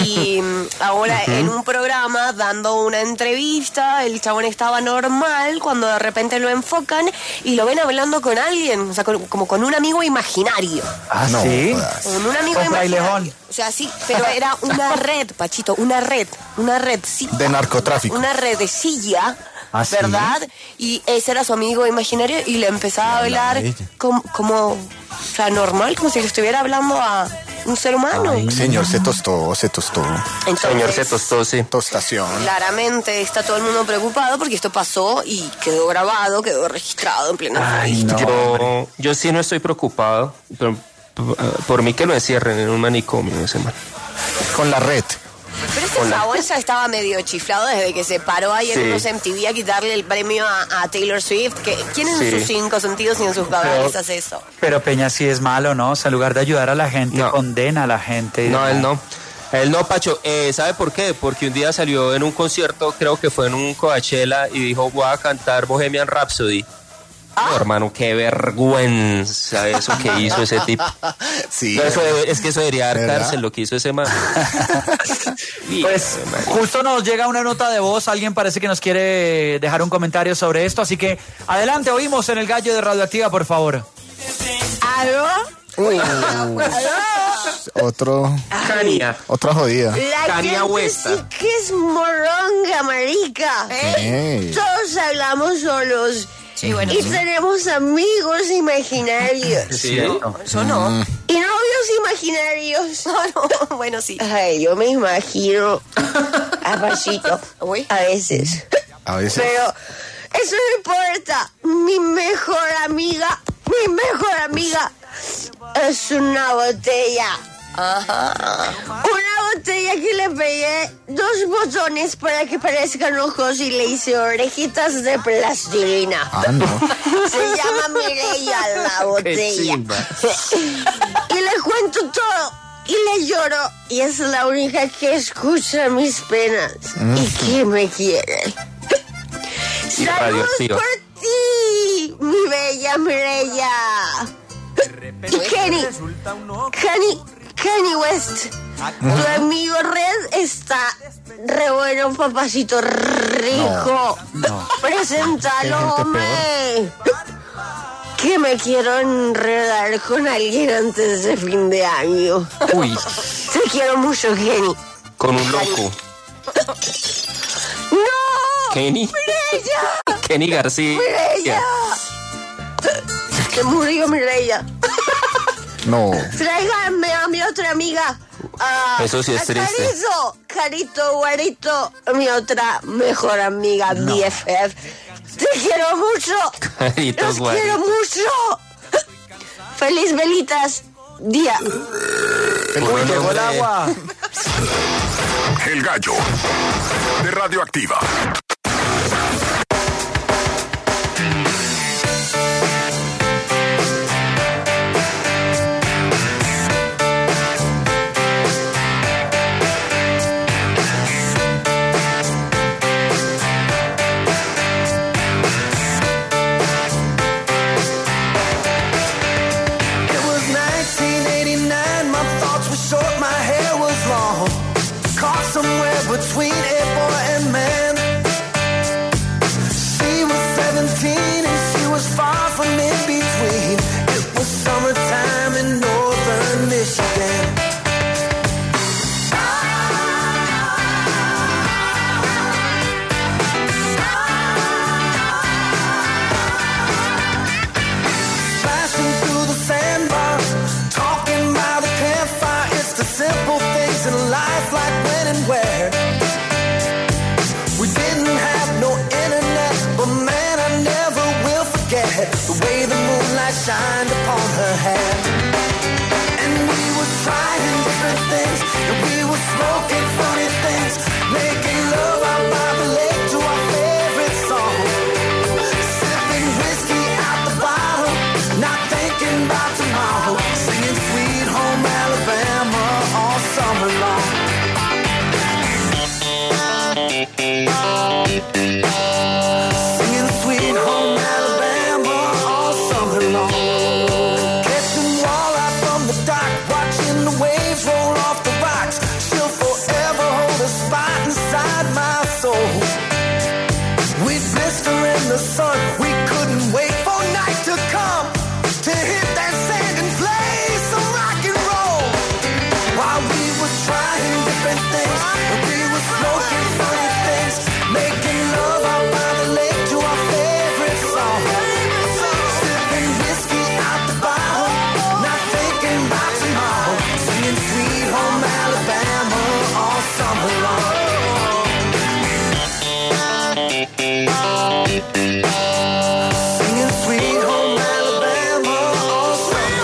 y mm, ahora Ujú. en un programa dando una entrevista, el chabón estaba normal cuando de repente lo enfocan y lo ven hablando con alguien, o sea, con- como con un amigo imaginario. Ah, No, sí. jodas. Con un amigo Con Fray imaginario. Lejón. O sea, sí, pero era una red, Pachito, una red, una redcita. De narcotráfico. Una redecilla, ¿Ah, sí? ¿verdad? Y ese era su amigo imaginario y le empezaba a hablar ella. como, como, o sea, normal, como si le estuviera hablando a un ser humano. Señor, se tostó, se tostó. Entonces, Señor se tostó, sí. Tostación. claramente está todo el mundo preocupado porque esto pasó y quedó grabado, quedó registrado en plena Ay, no. yo, yo sí no estoy preocupado, pero p- por mí que lo encierren en un manicomio ese man. Con la red. Pero este chabón ya estaba medio chiflado desde que se paró ahí en Sí. unos M T V a quitarle el premio a, a Taylor Swift. Que, ¿Quién en Sí. sus cinco sentidos y en sus cabezas hace eso? Pero Peña sí es malo, ¿no? O sea, en lugar de ayudar a la gente, No. condena a la gente. No, él no. Él no, Pacho. Eh, ¿Sabe por qué? Porque un día salió en un concierto, creo que fue en un Coachella, y dijo, voy a cantar Bohemian Rhapsody. No, hermano, qué vergüenza eso que hizo ese tipo. Sí. No, eso debe- es que eso debería dar ¿Verdad? cárcel lo que hizo ese man. Pues justo nos llega una nota de voz, alguien parece que nos quiere dejar un comentario sobre esto, así que adelante, oímos en el gallo de Radioactiva, por favor. ¿Aló? Uy, ¿Aló? otro, Cania. otra jodida. La Kanye gente West. sí que es moronga, marica. Ey. Todos hablamos solos. Y tenemos amigos imaginarios. Sí. Eso no. Y novios imaginarios. No, no, bueno, sí. Ay, yo me imagino a Pachito. A veces. A veces. Pero eso no importa. Mi mejor amiga, mi mejor amiga es una botella. Ajá. Una botella que le pegué dos botones para que parezcan ojos y le hice orejitas de plastilina. Ah, no. Se llama Mireia la botella. Y le cuento todo. Y le lloro. Y es la única que escucha mis penas. Y que me quiere. Y ¡Saludos radioactiva. por ti, mi bella Mireia! Y Kenny, Kenny, Kenny West, tu amigo Red está re bueno, papacito rico. No. Preséntalo, Qué gente hombre. Que me quiero enredar con alguien antes de fin de año. Uy, Te quiero mucho, Kenny. con un loco. ¡No! Kenny. ¡Mireia! Kenny García. ¡Mireia! Se murió Mireia. No. Tráiganme a mi otra amiga. A, Eso sí es a triste. Carito, Carito, Guarito, mi otra mejor amiga, B F F. Te quiero mucho. Carito Los Guarito. quiero mucho. Feliz velitas. Día. Uy, llegó el agua. El Gallo de Radioactiva. Somewhere between a boy and man. She was seventeen and she was far from in between. It was summertime in northern Michigan. Splashing through the sandbar, talking by the campfire. It's the simple things in life, like when and where. We didn't have no internet, but man, I never will forget the way the moonlight shined upon her hair. And we were trying different things, and we were smoking funny things, making love out by the lake to our favorite song, sipping whiskey out the bottle, not thinking about tomorrow, singing Sweet Home Alabama all summer long. Singing Sweet Home Alabama all summer long. Catching walleye from the dock, watching the waves roll off the rocks. She'll forever hold a spot inside my soul. We'd blister in the sun, we couldn't wait for night to come to hit that sand and play some rock and roll. While we were trying different things, and we were smoking funny things, making love out by the lake to our favorite song, sipping whiskey out the bottle, not thinking about tomorrow, singing Sweet Home Alabama all summer long. Singing Sweet Home Alabama all summer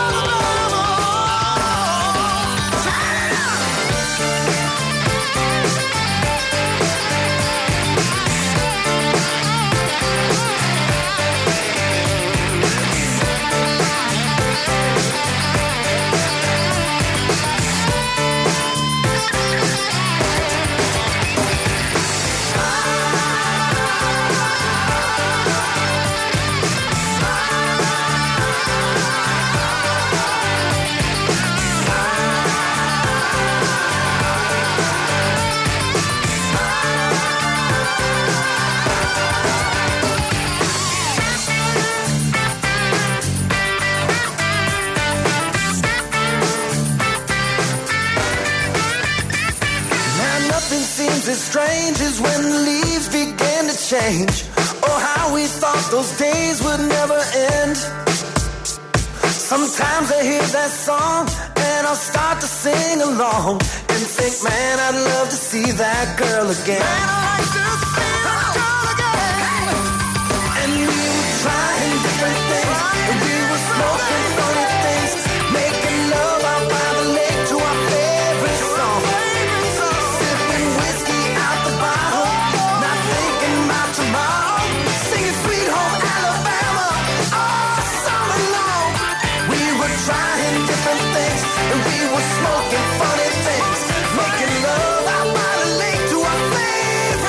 as strange as when the leaves began to change. Oh, how we thought those days would never end. Sometimes I hear that song and I'll start to sing along and think, man, I'd love to see that girl again. Man, I'd like to see that girl again. And we were trying different things, and we were smoking funny things, making love out by the lake to our favorite song, sipping whiskey out the bottle, not thinking about tomorrow, singing Sweet Home Alabama all summer long. We were trying different things, and we were smoking funny things, making love out by the lake to our favorite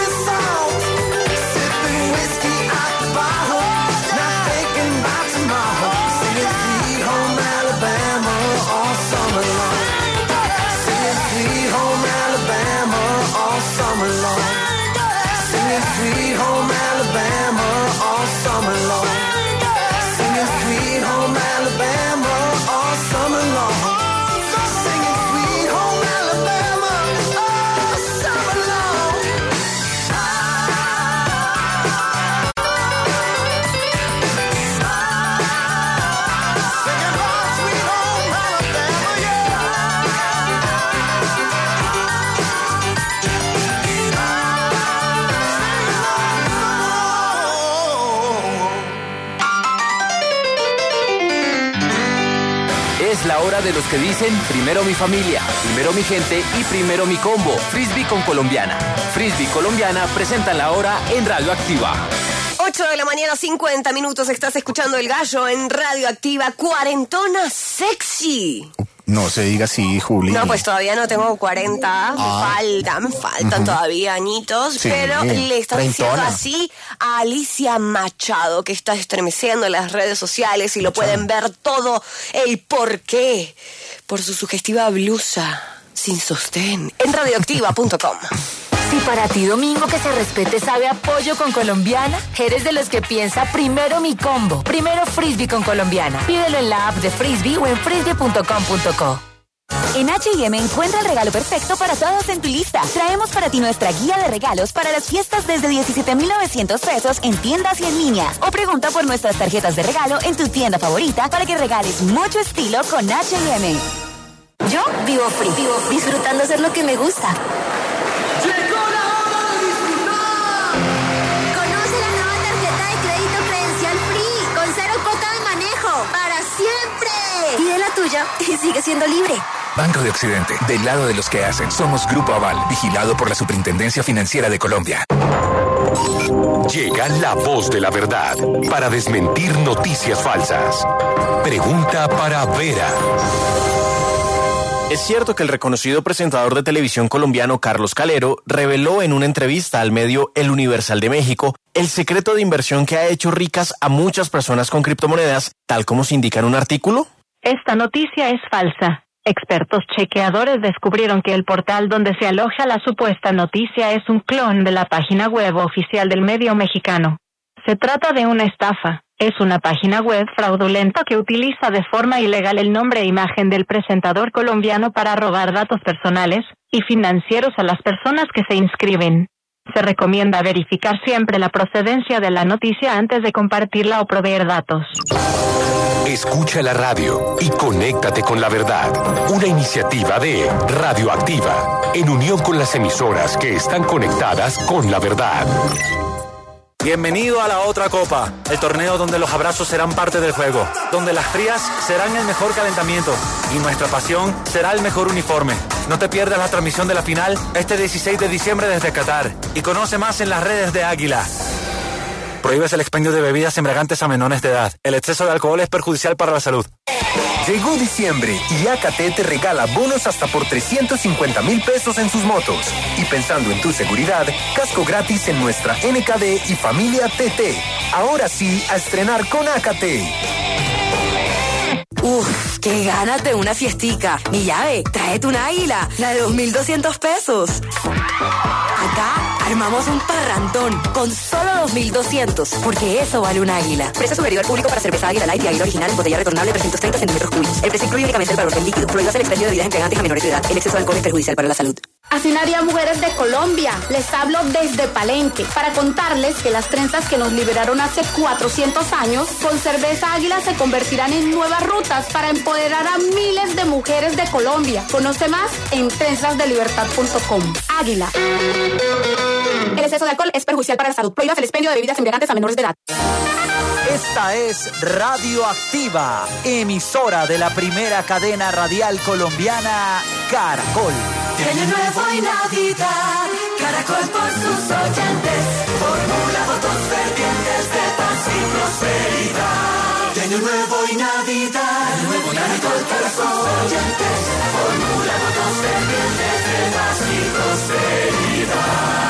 hora de los que dicen primero mi familia, primero mi gente y primero mi combo. Frisbee con Colombiana. Frisbee Colombiana presentan la hora en Radioactiva. ocho de la mañana, cincuenta minutos. Estás escuchando El Gallo en Radioactiva. Cuarentona sexy. No se diga así, Juli. No, pues todavía no tengo cuarenta. Ah. Me faltan, me faltan Ujú. todavía añitos. Sí, pero le está diciendo treintona. así a Alicia Machado, que está estremeciendo en las redes sociales y lo pueden ver todo el porqué por su sugestiva blusa sin sostén en radioactiva punto com. Si para ti domingo que se respete sabe a pollo con Colombiana, eres de los que piensa primero mi combo, primero Frisbee con Colombiana. Pídelo en la app de Frisbee o en frisbee punto com punto co. En H y M encuentra el regalo perfecto para todos en tu lista. Traemos para ti nuestra guía de regalos para las fiestas desde diecisiete mil novecientos pesos en tiendas y en línea. O pregunta por nuestras tarjetas de regalo en tu tienda favorita para que regales mucho estilo con H y M. Yo vivo free, vivo free, disfrutando hacer lo que me gusta. ¡Llegó la hora de disfrutar! Conoce la nueva tarjeta de crédito Credencial Free con cero cuota de manejo para siempre. Pide la tuya y sigue siendo libre. Banco de Occidente, del lado de los que hacen. Somos Grupo Aval, vigilado por la Superintendencia Financiera de Colombia. Llega la voz de la verdad para desmentir noticias falsas. Pregunta para Vera. Es cierto que el reconocido presentador de televisión colombiano Carlos Calero reveló en una entrevista al medio El Universal de México el secreto de inversión que ha hecho ricas a muchas personas con criptomonedas, tal como se indica en un artículo. Esta noticia es falsa. Expertos chequeadores descubrieron que el portal donde se aloja la supuesta noticia es un clon de la página web oficial del medio mexicano. Se trata de una estafa. Es una página web fraudulenta que utiliza de forma ilegal el nombre e imagen del presentador colombiano para robar datos personales y financieros a las personas que se inscriben. Se recomienda verificar siempre la procedencia de la noticia antes de compartirla o proveer datos. Escucha la radio y conéctate con la verdad. Una iniciativa de Radioactiva, en unión con las emisoras que están conectadas con la verdad. Bienvenido a la otra copa, el torneo donde los abrazos serán parte del juego, donde las frías serán el mejor calentamiento y nuestra pasión será el mejor uniforme. No te pierdas la transmisión de la final este dieciséis de diciembre desde Qatar y conoce más en las redes de Águila. Prohíbes el expendio de bebidas embriagantes a menores de edad. El exceso de alcohol es perjudicial para la salud. Llegó diciembre y A K T te regala bonos hasta por trescientos cincuenta mil pesos en sus motos. Y pensando en tu seguridad, casco gratis en nuestra N K D y familia T T. Ahora sí, a estrenar con A K T. Uf, qué ganas de una fiestica. Mi llave, tráete una águila, la de dos mil doscientos pesos. Acá armamos un parrantón con solo dos mil doscientos, porque eso vale un águila. Precio sugerido al público para cerveza Águila Light y Águila Original en botella retornable trescientos treinta centímetros cúbicos. El precio incluye únicamente el valor del líquido. Prohíbas el expendio de bebidas embriagantes a menores de edad. El exceso de alcohol es perjudicial para la salud. Así nadie, mujeres de Colombia, les hablo desde Palenque para contarles que las trenzas que nos liberaron hace cuatrocientos años con cerveza Águila se convertirán en nuevas rutas para empoderar a miles de mujeres de Colombia. Conoce más en trenzas de libertad punto com. Águila. El exceso de alcohol es perjudicial para la salud. Prohíbas el expendio de bebidas embriagantes a menores de edad. Esta es Radioactiva, emisora de la primera cadena radial colombiana, Caracol. Año nuevo y Navidad, Caracol por sus oyentes, formula votos fervientes de paz y prosperidad. Año nuevo y Navidad, Año nuevo y Caracol por sus oyentes, formula votos fervientes de paz y prosperidad.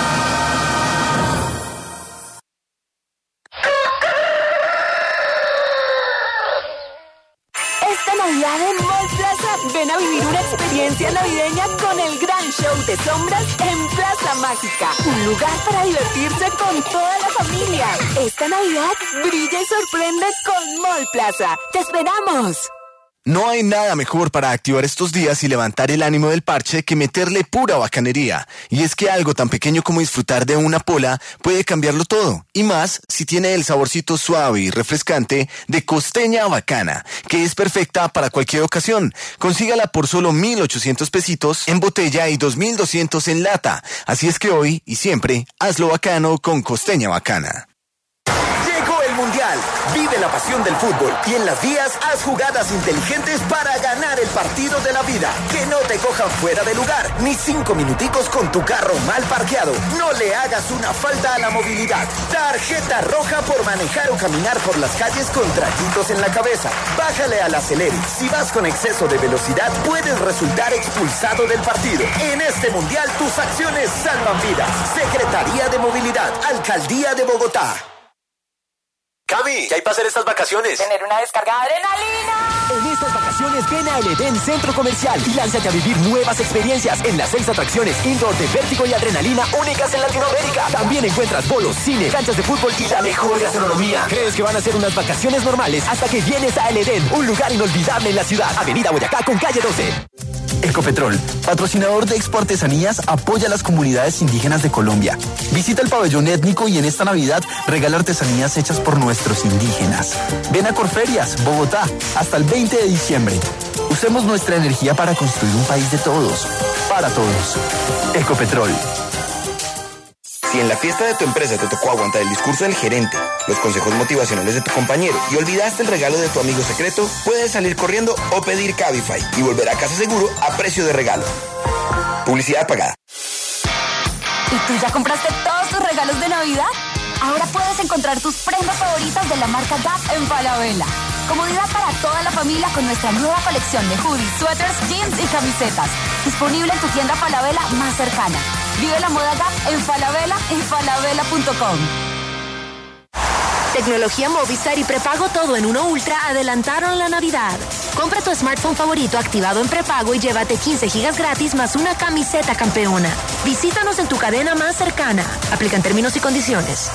Esta Navidad en Mall Plaza, ven a vivir una experiencia navideña con el gran show de sombras en Plaza Mágica. Un lugar para divertirse con toda la familia. Esta Navidad brilla y sorprende con Mall Plaza. ¡Te esperamos! No hay nada mejor para activar estos días y levantar el ánimo del parche que meterle pura bacanería. Y es que algo tan pequeño como disfrutar de una pola puede cambiarlo todo. Y más si tiene el saborcito suave y refrescante de Costeña Bacana, que es perfecta para cualquier ocasión. Consígala por solo mil ochocientos pesitos en botella y dos mil doscientos en lata. Así es que hoy y siempre, hazlo bacano con Costeña Bacana. Llegó el Mundial Mundial. Vive la pasión del fútbol y en las vías haz jugadas inteligentes para ganar el partido de la vida. Que no te cojan fuera de lugar, ni cinco minuticos con tu carro mal parqueado. No le hagas una falta a la movilidad. Tarjeta roja por manejar o caminar por las calles con trajitos en la cabeza. Bájale al acelere. Si vas con exceso de velocidad, puedes resultar expulsado del partido. En este mundial, tus acciones salvan vidas. Secretaría de Movilidad, Alcaldía de Bogotá. Cami, ¿qué hay para hacer estas vacaciones? Tener una descarga de adrenalina. En estas vacaciones ven a El Edén Centro Comercial y lánzate a vivir nuevas experiencias en las seis atracciones indoor de Vértigo y Adrenalina únicas en Latinoamérica. También encuentras bolos, cine, canchas de fútbol y la mejor gastronomía. ¿Crees que van a ser unas vacaciones normales hasta que vienes a El Edén, un lugar inolvidable en la ciudad? Avenida Boyacá con calle doce. Ecopetrol, patrocinador de Expo Artesanías, apoya a las comunidades indígenas de Colombia. Visita el pabellón étnico y en esta Navidad regala artesanías hechas por nuestros indígenas. Ven a Corferias, Bogotá, hasta el veinte de diciembre. Usemos nuestra energía para construir un país de todos, para todos. Ecopetrol. Si en la fiesta de tu empresa te tocó aguantar el discurso del gerente, los consejos motivacionales de tu compañero y olvidaste el regalo de tu amigo secreto, puedes salir corriendo o pedir Cabify y volver a casa seguro a precio de regalo. Publicidad pagada. ¿Y tú ya compraste todos tus regalos de Navidad? Ahora puedes encontrar tus prendas favoritas de la marca Gap en Falabella. Comodidad para toda la familia con nuestra nueva colección de hoodies, suéteres, jeans y camisetas. Disponible en tu tienda Falabella más cercana. Vive la moda Gap en Falabella y falabella punto com. Tecnología Movistar y prepago todo en uno Ultra adelantaron la Navidad. Compra tu smartphone favorito activado en prepago y llévate quince gigas gratis más una camiseta campeona. Visítanos en tu cadena más cercana. Aplican términos y condiciones.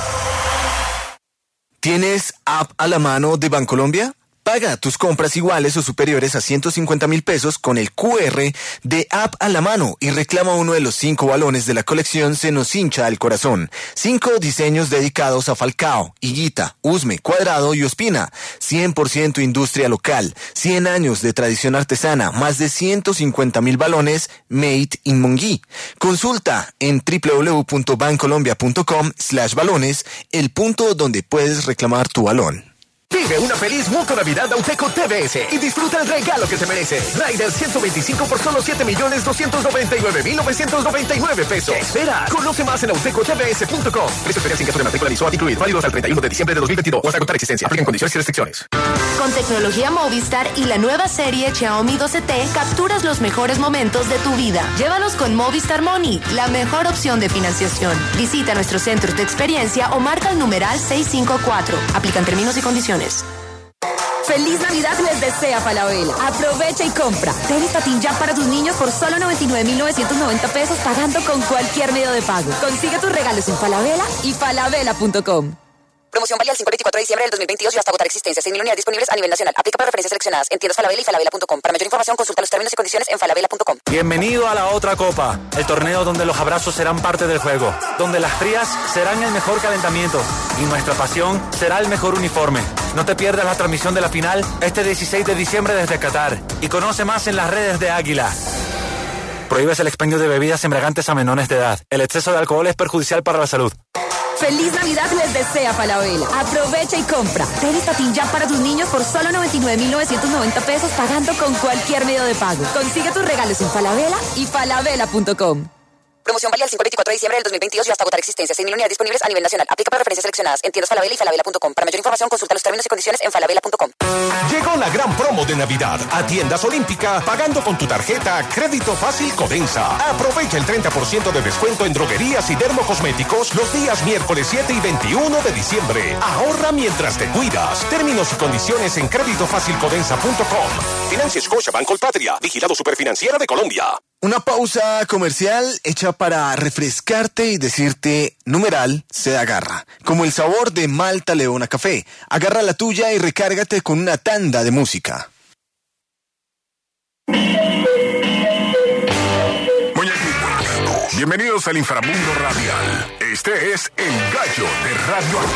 ¿Tienes app a la mano de Bancolombia? Paga tus compras iguales o superiores a ciento cincuenta mil pesos con el Q R de App a la mano y reclama uno de los cinco balones de la colección Se nos hincha el corazón. Cinco diseños dedicados a Falcao, Higuita, Usme, Cuadrado y Ospina. cien por ciento industria local. cien años de tradición artesana. Más de ciento cincuenta mil balones made in Monguí. Consulta en w w w punto bancolombia punto com slash balones el punto donde puedes reclamar tu balón. Vive una feliz Moto Navidad Auteco T V S y disfruta el regalo que te mereces. Rider ciento veinticinco por solo siete millones doscientos noventa y nueve mil novecientos noventa y nueve pesos. ¿Qué esperas? Conoce más en auteco t v s punto com. Precio especial sin gasto de matrícula ni S O A T incluido. Válido hasta el treinta y uno de diciembre de dos mil veintidós o hasta agotar existencia. Aplican condiciones y restricciones. Con tecnología Movistar y la nueva serie Xiaomi doce T, capturas los mejores momentos de tu vida. Llévalos con Movistar Money, la mejor opción de financiación. Visita nuestros centros de experiencia o marca el numeral seiscientos cincuenta y cuatro. Aplican términos y condiciones. ¡Feliz Navidad les desea Falabella! Aprovecha y compra. Tenis Patín Jump para tus niños por solo noventa y nueve mil novecientos noventa pesos pagando con cualquier medio de pago. Consigue tus regalos en Falabella y falabella punto com. Promoción válida el cinco al veinticuatro de diciembre del dos mil veintidós y hasta agotar existencia. seis mil unidades disponibles a nivel nacional. Aplica para referencias seleccionadas en tiendas Falabella y falabella punto com. Para mayor información consulta los términos y condiciones en falabella punto com. Bienvenido a la otra copa, el torneo donde los abrazos serán parte del juego, donde las frías serán el mejor calentamiento y nuestra pasión será el mejor uniforme. No te pierdas la transmisión de la final este dieciséis de diciembre desde Qatar y conoce más en las redes de Águila. Prohíbes el expendio de bebidas embriagantes a menores de edad. El exceso de alcohol es perjudicial para la salud. ¡Feliz Navidad les desea Falabella! Aprovecha y compra. Tenis Patín Jump para tus niños por solo noventa y nueve mil novecientos noventa pesos pagando con cualquier medio de pago. Consigue tus regalos en Falabella y falabella punto com. Promoción válida el cinco al veinticuatro de diciembre del dos mil veintidós y hasta agotar existencia. seis mil unidades disponibles a nivel nacional. Aplica para referencias seleccionadas en tiendas Falabella y falabella punto com. Para mayor información consulta los términos y condiciones en falabella punto com. Llegó la gran promo de Navidad a Tiendas Olímpica pagando con tu tarjeta Crédito Fácil Codensa. Aprovecha el treinta por ciento de descuento en droguerías y dermocosméticos los días miércoles siete y veintiuno de diciembre. Ahorra mientras te cuidas. Términos y condiciones en crédito fácil codensa punto com. Financia Scotiabank Colpatria. Vigilado Superfinanciera de Colombia. Una pausa comercial hecha para refrescarte y decirte numeral se agarra. Como el sabor de Malta Leona Café. Agarra la tuya y recárgate con una tanda de música. Bienvenidos al inframundo radial. Este es El Gallo de Radio